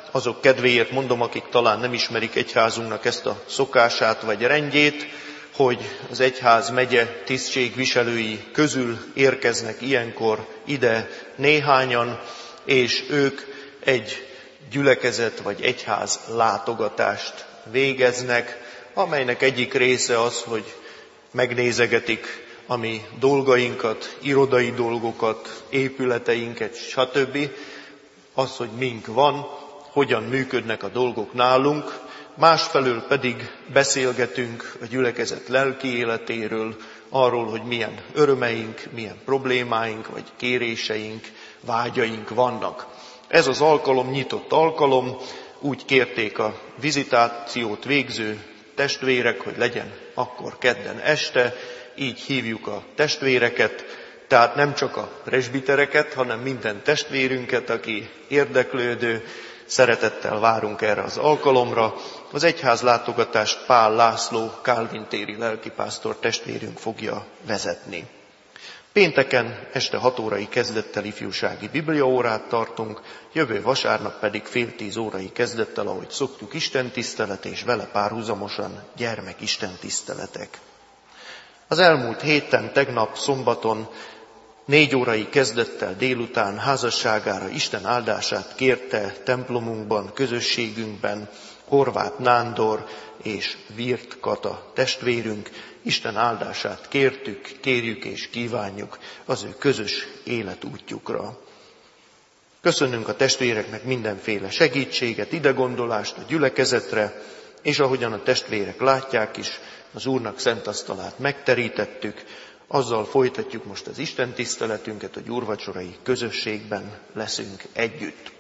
azok kedvéért mondom, akik talán nem ismerik egyházunknak ezt a szokását vagy rendjét, hogy az egyház megye tisztségviselői közül érkeznek ilyenkor ide néhányan, és ők egy gyülekezet vagy egyház látogatást végeznek, amelynek egyik része az, hogy megnézegetik a mi dolgainkat, irodai dolgokat, épületeinket, stb. Az, hogy mink van, hogyan működnek a dolgok nálunk, másfelől pedig beszélgetünk a gyülekezet lelki életéről, arról, hogy milyen örömeink, milyen problémáink, vagy kéréseink, vágyaink vannak. Ez az alkalom nyitott alkalom, úgy kérték a vizitációt végző testvérek, hogy legyen akkor kedden este, így hívjuk a testvéreket, tehát nem csak a presbitereket, hanem minden testvérünket, aki érdeklődő, szeretettel várunk erre az alkalomra. Az egyház látogatást Pál László, kálvintéri lelkipásztor testvérünk fogja vezetni. Pénteken este 6 órai kezdettel ifjúsági bibliaórát tartunk, jövő vasárnap pedig 9:30 órai kezdettel, ahogy szoktuk, istentisztelet, és vele párhuzamosan gyermek istentiszteletek. Az elmúlt héten, tegnap szombaton 4 órai kezdettel délután házasságára Isten áldását kérte templomunkban, közösségünkben Horváth Nándor és Virt Kata testvérünk. Isten áldását kérjük és kívánjuk az ő közös életútjukra. Köszönünk a testvéreknek mindenféle segítséget, idegondolást a gyülekezetre, és ahogyan a testvérek látják is, az Úrnak szent asztalát megterítettük, azzal folytatjuk most az Isten tiszteletünket, hogy úrvacsorai közösségben leszünk együtt.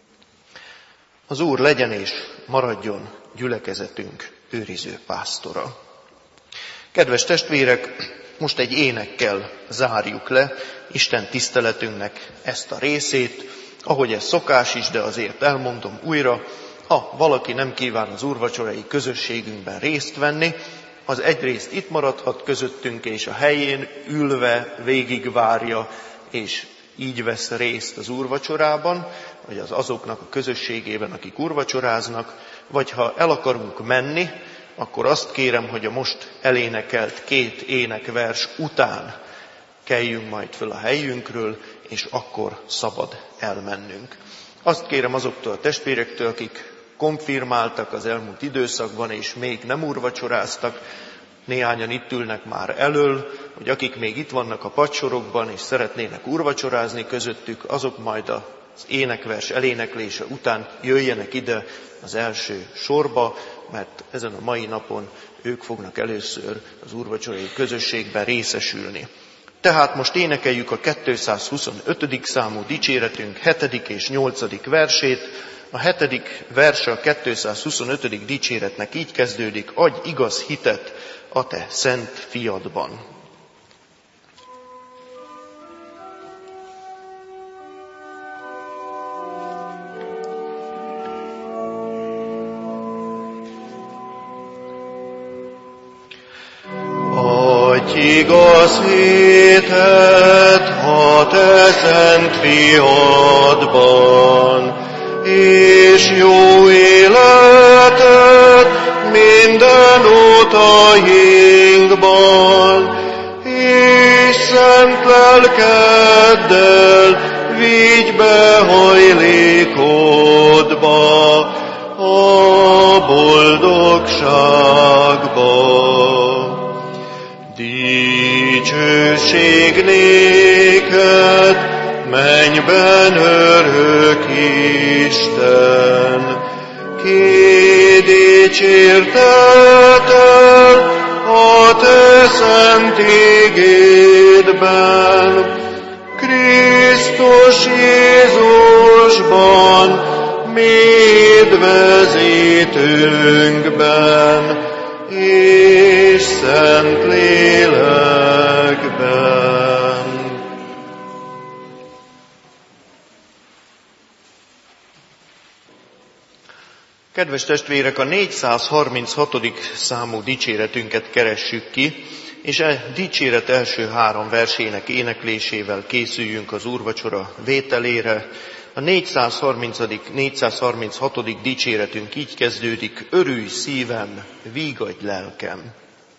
Az Úr legyen és maradjon gyülekezetünk őriző pásztora. Kedves testvérek, most egy énekkel zárjuk le Isten tiszteletünknek ezt a részét, ahogy ez szokás is, de azért elmondom újra, ha valaki nem kíván az úrvacsorai közösségünkben részt venni, az egyrészt itt maradhat közöttünk, és a helyén ülve végigvárja, és így vesz részt az úrvacsorában, vagy azoknak a közösségében, akik úrvacsoráznak, vagy ha el akarunk menni, akkor azt kérem, hogy a most elénekelt 2 énekvers után keljünk majd föl a helyünkről, és akkor szabad elmennünk. Azt kérem azoktól a testvérektől, akik konfirmáltak az elmúlt időszakban, és még nem úrvacsoráztak, néhányan itt ülnek már elől, hogy akik még itt vannak a padsorokban, és szeretnének úrvacsorázni közöttük, azok majd az énekvers eléneklése után jöjjenek ide az első sorba, mert ezen a mai napon ők fognak először az úrvacsorai közösségben részesülni. Tehát most énekeljük a 225. számú dicséretünk 7. és 8. versét. A 7. verse a 225. dicséretnek így kezdődik: adj igaz hitet a te szent fiadban. Adj igaz hitet a te szent fiadban, és jó életet minden utainkban, és szent lelkeddel vigy be hajlékodba a boldogságba. Dicsőség néked, mennyben örök Isten, ki dicsérteted a te szent igédben, Krisztus Jézusban, médvezítőnkben, és szent lélekben. Kedves testvérek, a 436. számú dicséretünket keressük ki, és e dicséret első 3 versének éneklésével készüljünk az úrvacsora vételére. A 436. dicséretünk így kezdődik: örülj szívem, vígadj lelkem.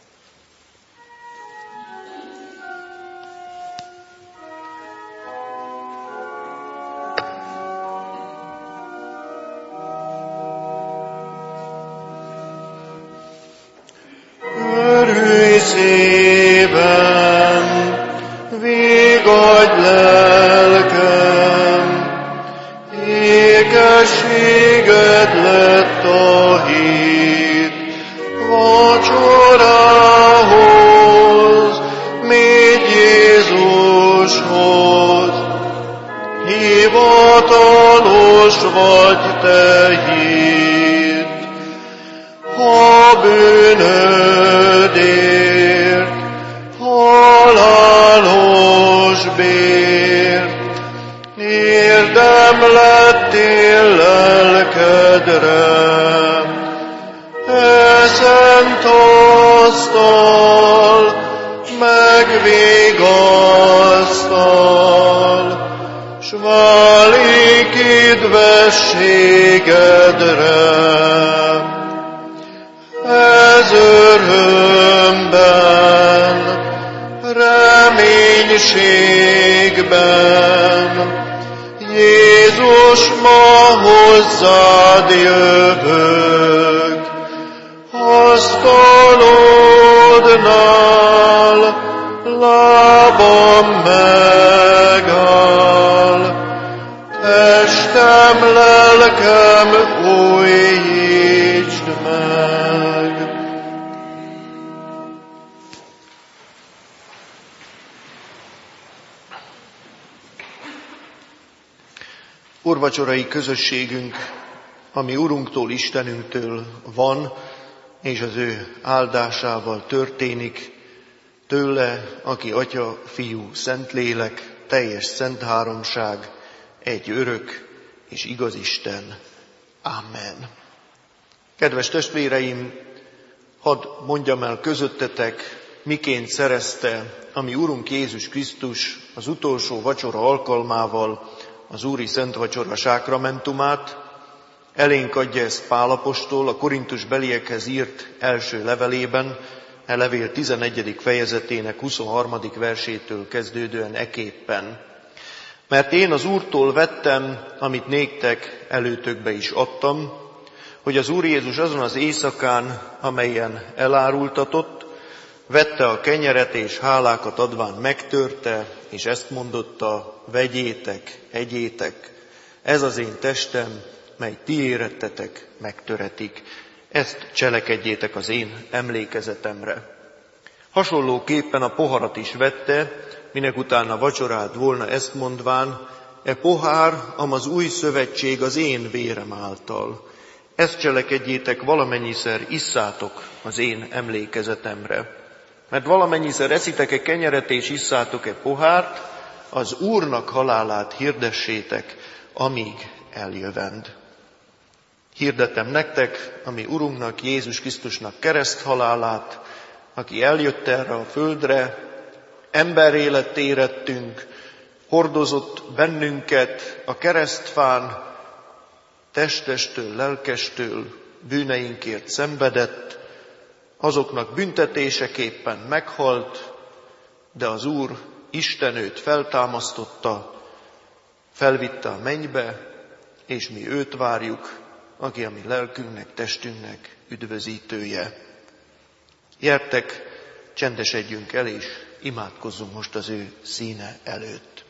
Örülj szívem, vígadj lelkem, ékességed lett a hit vacsorához, mégy Jézushoz, hivatalos vagy te hit, ha bűnödért, halálos bért, érdem lettél lelkedre, e szent asztal megvigasztal, s válik édvességedre. Ez örömben, reménységben, Jézus, ma hozzád jövök, asztalodnál lábam megáll, testem, lelkem újítsd meg. Úrvacsorai közösségünk, ami Urunktól, Istenünktől van, és az ő áldásával történik, tőle, aki Atya, Fiú, Szentlélek, teljes szent háromság, egy örök és igaz Isten. Amen. Kedves testvéreim, hadd mondjam el közöttetek, miként szerezte a mi Urunk Jézus Krisztus az utolsó vacsora alkalmával az Úri Szent Vacsora sákramentumát. Elénk adja ezt Pál apostol a korintusbeliekhez írt első levelében, e levél 11. fejezetének 23. versétől kezdődően eképpen. Mert én az Úrtól vettem, amit néktek előtökbe is adtam, hogy az Úr Jézus azon az éjszakán, amelyen elárultatott, vette a kenyeret és hálákat adván megtörte, és ezt mondotta: vegyétek, egyétek, ez az én testem, mely ti érettetek, megtöretik. Ezt cselekedjétek az én emlékezetemre. Hasonlóképpen a poharat is vette, minek utána vacsorált volna, ezt mondván: e pohár, am az új szövetség az én vérem által. Ezt cselekedjétek, valamennyiszer isszátok az én emlékezetemre. Mert valamennyiszer eszitek-e kenyeret és isszátok-e pohárt, az Úrnak halálát hirdessétek, amíg eljövend. Hirdetem nektek, ami Urunknak, Jézus Krisztusnak kereszthalálát, aki eljött erre a földre, emberré lett érettünk, hordozott bennünket a keresztfán, testestől, lelkestől, bűneinkért szenvedett, azoknak büntetéseképpen meghalt, de az Úr Isten őt feltámasztotta, felvitte a mennybe, és mi őt várjuk, aki a mi lelkünknek, testünknek üdvözítője. Gyertek, csendesedjünk el, és imádkozzunk most az ő színe előtt.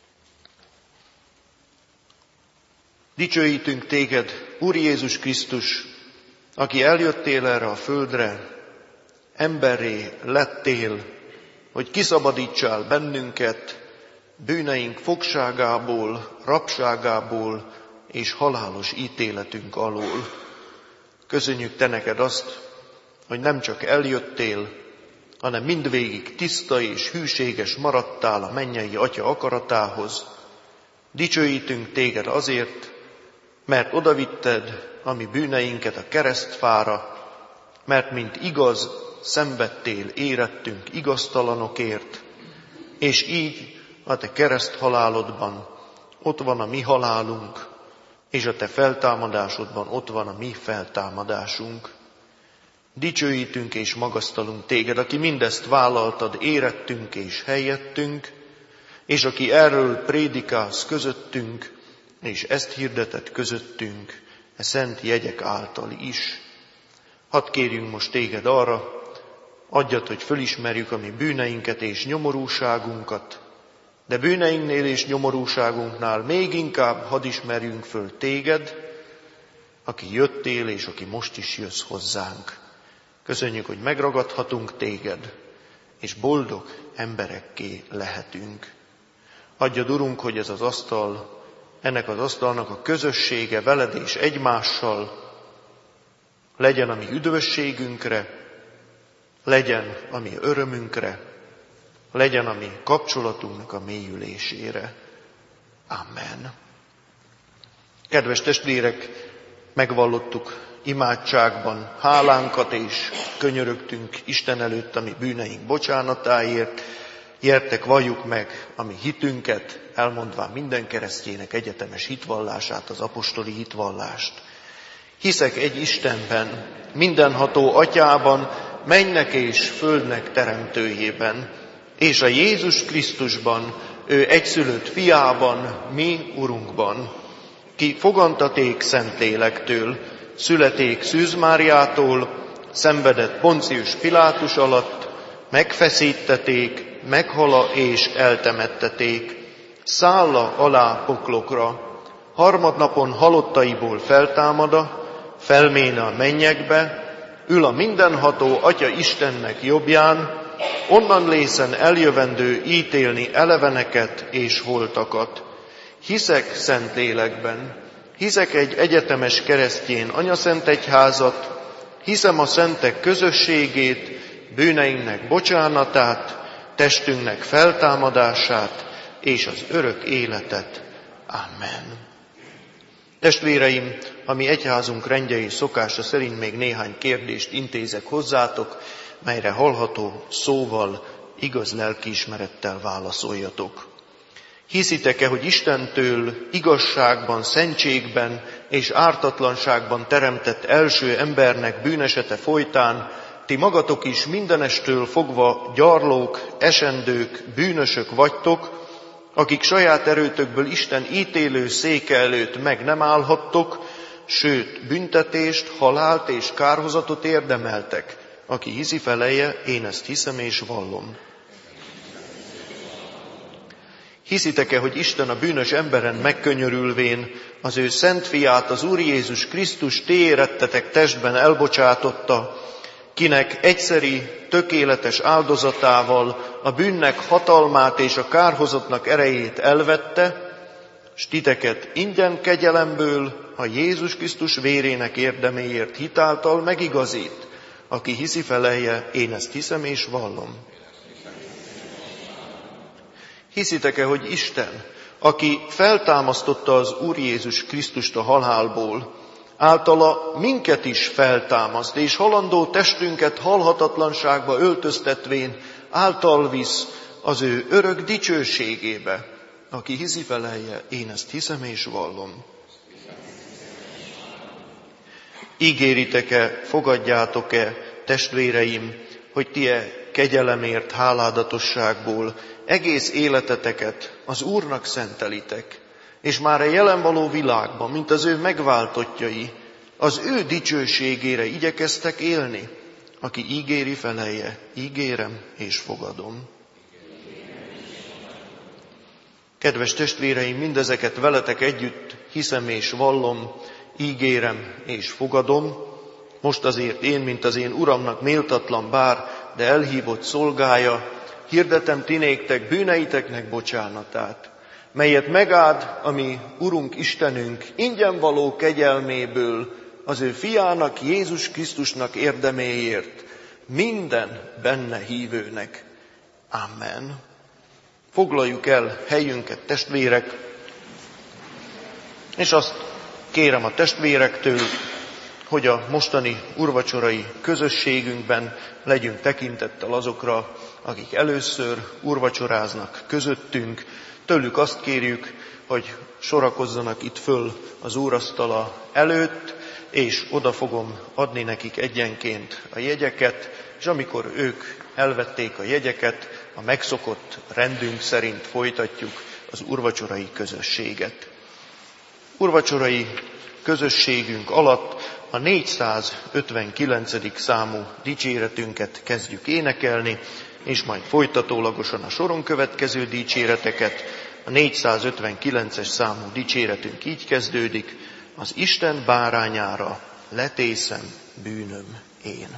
Dicsőítünk téged, Úr Jézus Krisztus, aki eljöttél erre a földre, emberré lettél, hogy kiszabadítsál bennünket bűneink fogságából, rabságából és halálos ítéletünk alól. Köszönjük te neked azt, hogy nem csak eljöttél, hanem mindvégig tiszta és hűséges maradtál a mennyei Atya akaratához. Dicsőítünk téged azért, mert odavitted a mi bűneinket a keresztfára, mert mint igaz, szenvedtél érettünk igaztalanokért, és így a te kereszthalálodban ott van a mi halálunk, és a te feltámadásodban ott van a mi feltámadásunk. Dicsőítünk és magasztalunk téged, aki mindezt vállaltad érettünk és helyettünk, és aki erről prédikálsz közöttünk, és ezt hirdeted közöttünk, e szent jegyek által is. Hadd kérjünk most téged arra, adjad, hogy fölismerjük a mi bűneinket és nyomorúságunkat, de bűneinknél és nyomorúságunknál még inkább hadd ismerjünk föl téged, aki jöttél és aki most is jössz hozzánk. Köszönjük, hogy megragadhatunk téged, és boldog emberekké lehetünk. Adjad, Urunk, hogy ez az asztal, ennek az asztalnak a közössége veled és egymással legyen a mi üdvösségünkre, legyen a mi örömünkre, legyen a mi kapcsolatunknak a mélyülésére. Amen. Kedves testvérek, megvallottuk imádságban hálánkat, és könyörögtünk Isten előtt a mi bűneink bocsánatáért. Gyertek, valljuk meg a mi hitünket, elmondván minden keresztjének egyetemes hitvallását, az apostoli hitvallást. Hiszek egy Istenben, mindenható Atyában, mennek és földnek teremtőjében, és a Jézus Krisztusban, ő egyszülött fiában, mi Urunkban, ki fogantaték Szentlélektől, születék Szűz Máriától, szenvedett Poncius Pilátus alatt, megfeszítették, meghala és eltemetteték, szálla alá poklokra, harmadnapon halottaiból feltámada, felméne a mennyekbe, ül a mindenható Atya Istennek jobbján, onnan lészen eljövendő ítélni eleveneket és holtakat. Hiszek Szentlélekben, hiszek egy egyetemes keresztjén anyaszentegyházat, hiszem a szentek közösségét, bűneinknek bocsánatát, testünknek feltámadását és az örök életet. Amen. Testvéreim, a mi egyházunk rendje és szokása szerint még néhány kérdést intézek hozzátok, melyre hallható szóval, igaz lelkiismerettel válaszoljatok. Hiszitek-e, hogy Istentől igazságban, szentségben és ártatlanságban teremtett első embernek bűnesete folytán ti magatok is mindenestől fogva gyarlók, esendők, bűnösök vagytok, akik saját erőtökből Isten ítélő széke előtt meg nem állhattok, sőt, büntetést, halált és kárhozatot érdemeltek. Aki hiszi, felelje, én ezt hiszem és vallom. Hiszitek-e, hogy Isten a bűnös emberen megkönyörülvén az ő szent fiát, az Úr Jézus Krisztus ti érettetek testben elbocsátotta, kinek egyszeri, tökéletes áldozatával a bűnnek hatalmát és a kárhozatnak erejét elvette, s titeket ingyen kegyelemből a Jézus Krisztus vérének érdeméért hitáltal megigazít. Aki hiszi, felelje, én ezt hiszem és vallom. Hiszitek-e, hogy Isten, aki feltámasztotta az Úr Jézus Krisztust a halálból, általa minket is feltámaszt, és halandó testünket halhatatlanságba öltöztetvén által visz az ő örök dicsőségébe. Aki hiszi, felelje, én ezt hiszem és vallom. Ígéritek-e, fogadjátok-e, testvéreim, hogy ti kegyelemért, háládatosságból egész életeteket az Úrnak szentelitek, és már a jelen való világban, mint az ő megváltottjai, az ő dicsőségére igyekeztek élni. Aki ígéri, felelje, ígérem és fogadom. Kedves testvéreim, mindezeket veletek együtt hiszem és vallom, ígérem és fogadom. Most azért én, mint az én Uramnak méltatlan bár, de elhívott szolgája, hirdetem ti néktek bűneiteknek bocsánatát, melyet megáld a mi Urunk Istenünk ingyen való kegyelméből, az ő fiának, Jézus Krisztusnak érdeméért, minden benne hívőnek. Amen. Foglaljuk el helyünket, testvérek, és azt kérem a testvérektől, hogy a mostani úrvacsorai közösségünkben legyünk tekintettel azokra, akik először úrvacsoráznak közöttünk. Tőlük azt kérjük, hogy sorakozzanak itt föl az úrasztala előtt, és oda fogom adni nekik egyenként a jegyeket, és amikor ők elvették a jegyeket, a megszokott rendünk szerint folytatjuk az úrvacsorai közösséget. Úrvacsorai közösségünk alatt a 459. számú dicséretünket kezdjük énekelni, és majd folytatólagosan a soron következő dicséreteket. A 459-es számú dicséretünk így kezdődik: az Isten bárányára letészem bűnöm én.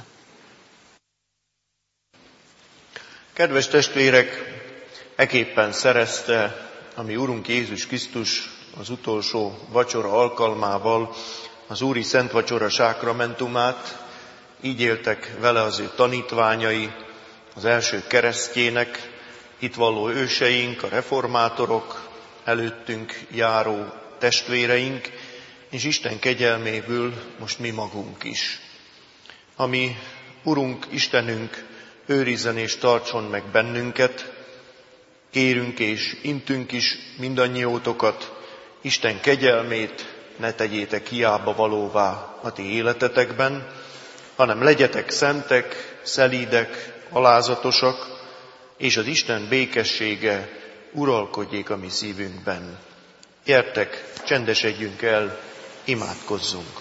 Kedves testvérek, eképpen szerezte a mi Urunk Jézus Krisztus az utolsó vacsora alkalmával az Úri Szent Vacsora sákramentumát. Így éltek vele az ő tanítványai, az első keresztjének, itt való őseink, a reformátorok, előttünk járó testvéreink, és Isten kegyelméből most mi magunk is. Ami Urunk, Istenünk őrizzen és tartson meg bennünket, kérünk és intünk is mindannyiótokat, Isten kegyelmét ne tegyétek hiába valóvá a ti életetekben, hanem legyetek szentek, szelídek, alázatosak, és az Isten békessége uralkodjék a mi szívünkben. Gyertek, csendesedjünk el, imádkozzunk.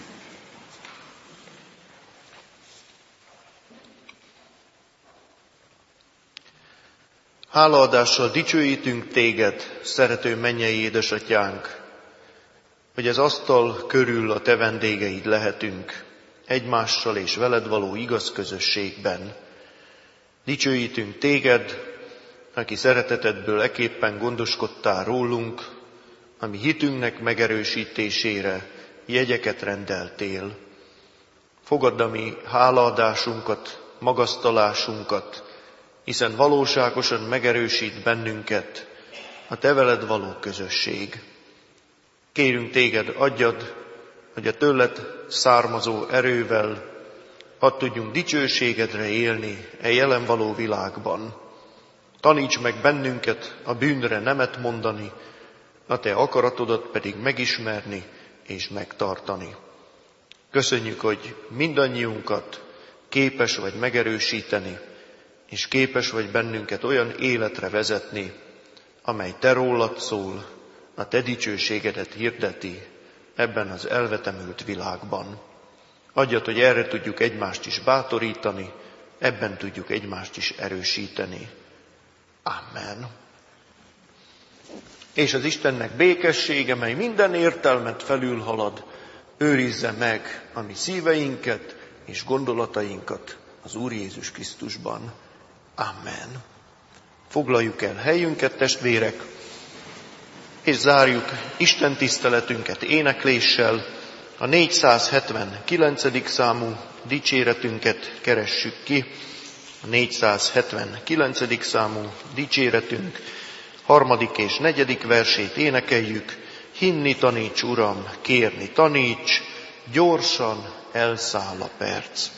Hálaadással dicsőítünk téged, szerető mennyei édesatyánk, hogy az asztal körül a te vendégeid lehetünk, egymással és veled való igaz közösségben. Dicsőítünk téged, aki szeretetedből eképpen gondoskodtál rólunk, ami hitünknek megerősítésére jegyeket rendeltél. Fogadd a mi hálaadásunkat, magasztalásunkat, hiszen valóságosan megerősít bennünket a te veled való közösség. Kérünk téged, adjad, hogy a tőled származó erővel hadd tudjunk dicsőségedre élni e jelen való világban. Taníts meg bennünket a bűnre nemet mondani, a te akaratodat pedig megismerni és megtartani. Köszönjük, hogy mindannyiunkat képes vagy megerősíteni, és képes vagy bennünket olyan életre vezetni, amely te rólad szól, a te dicsőségedet hirdeti ebben az elvetemült világban. Adjad, hogy erre tudjuk egymást is bátorítani, ebben tudjuk egymást is erősíteni. Amen. És az Istennek békessége, mely minden értelmet felülhalad, őrizze meg a mi szíveinket és gondolatainkat az Úr Jézus Krisztusban. Amen. Foglaljuk el helyünket, testvérek, és zárjuk Isten tiszteletünket énekléssel. A 479. számú dicséretünket keressük ki. A 479. számú dicséretünk 3. és 4. versét énekeljük. Hinni taníts, Uram, kérni taníts, gyorsan elszáll a perc.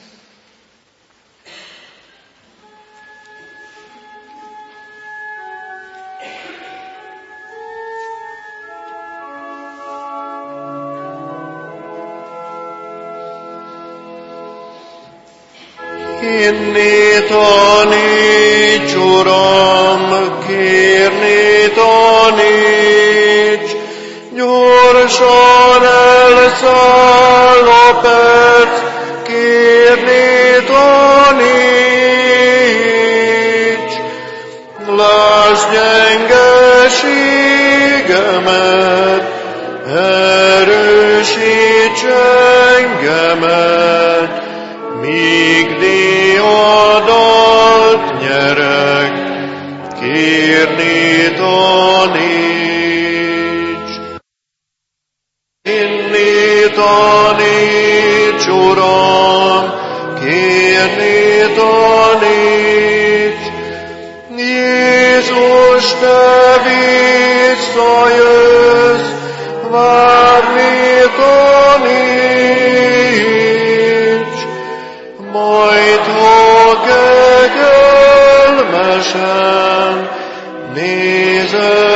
Hinni taníts, Uram, kérni taníts, gyorsan elszáll a perc, kérni taníts. Lásd gyengeségemet, erősíts engemet, míg díjadat nyerek, kérni taníts. Hinni taníts, Uram, kérni taníts. Jézus, te visszajössz, várni taníts. nézek,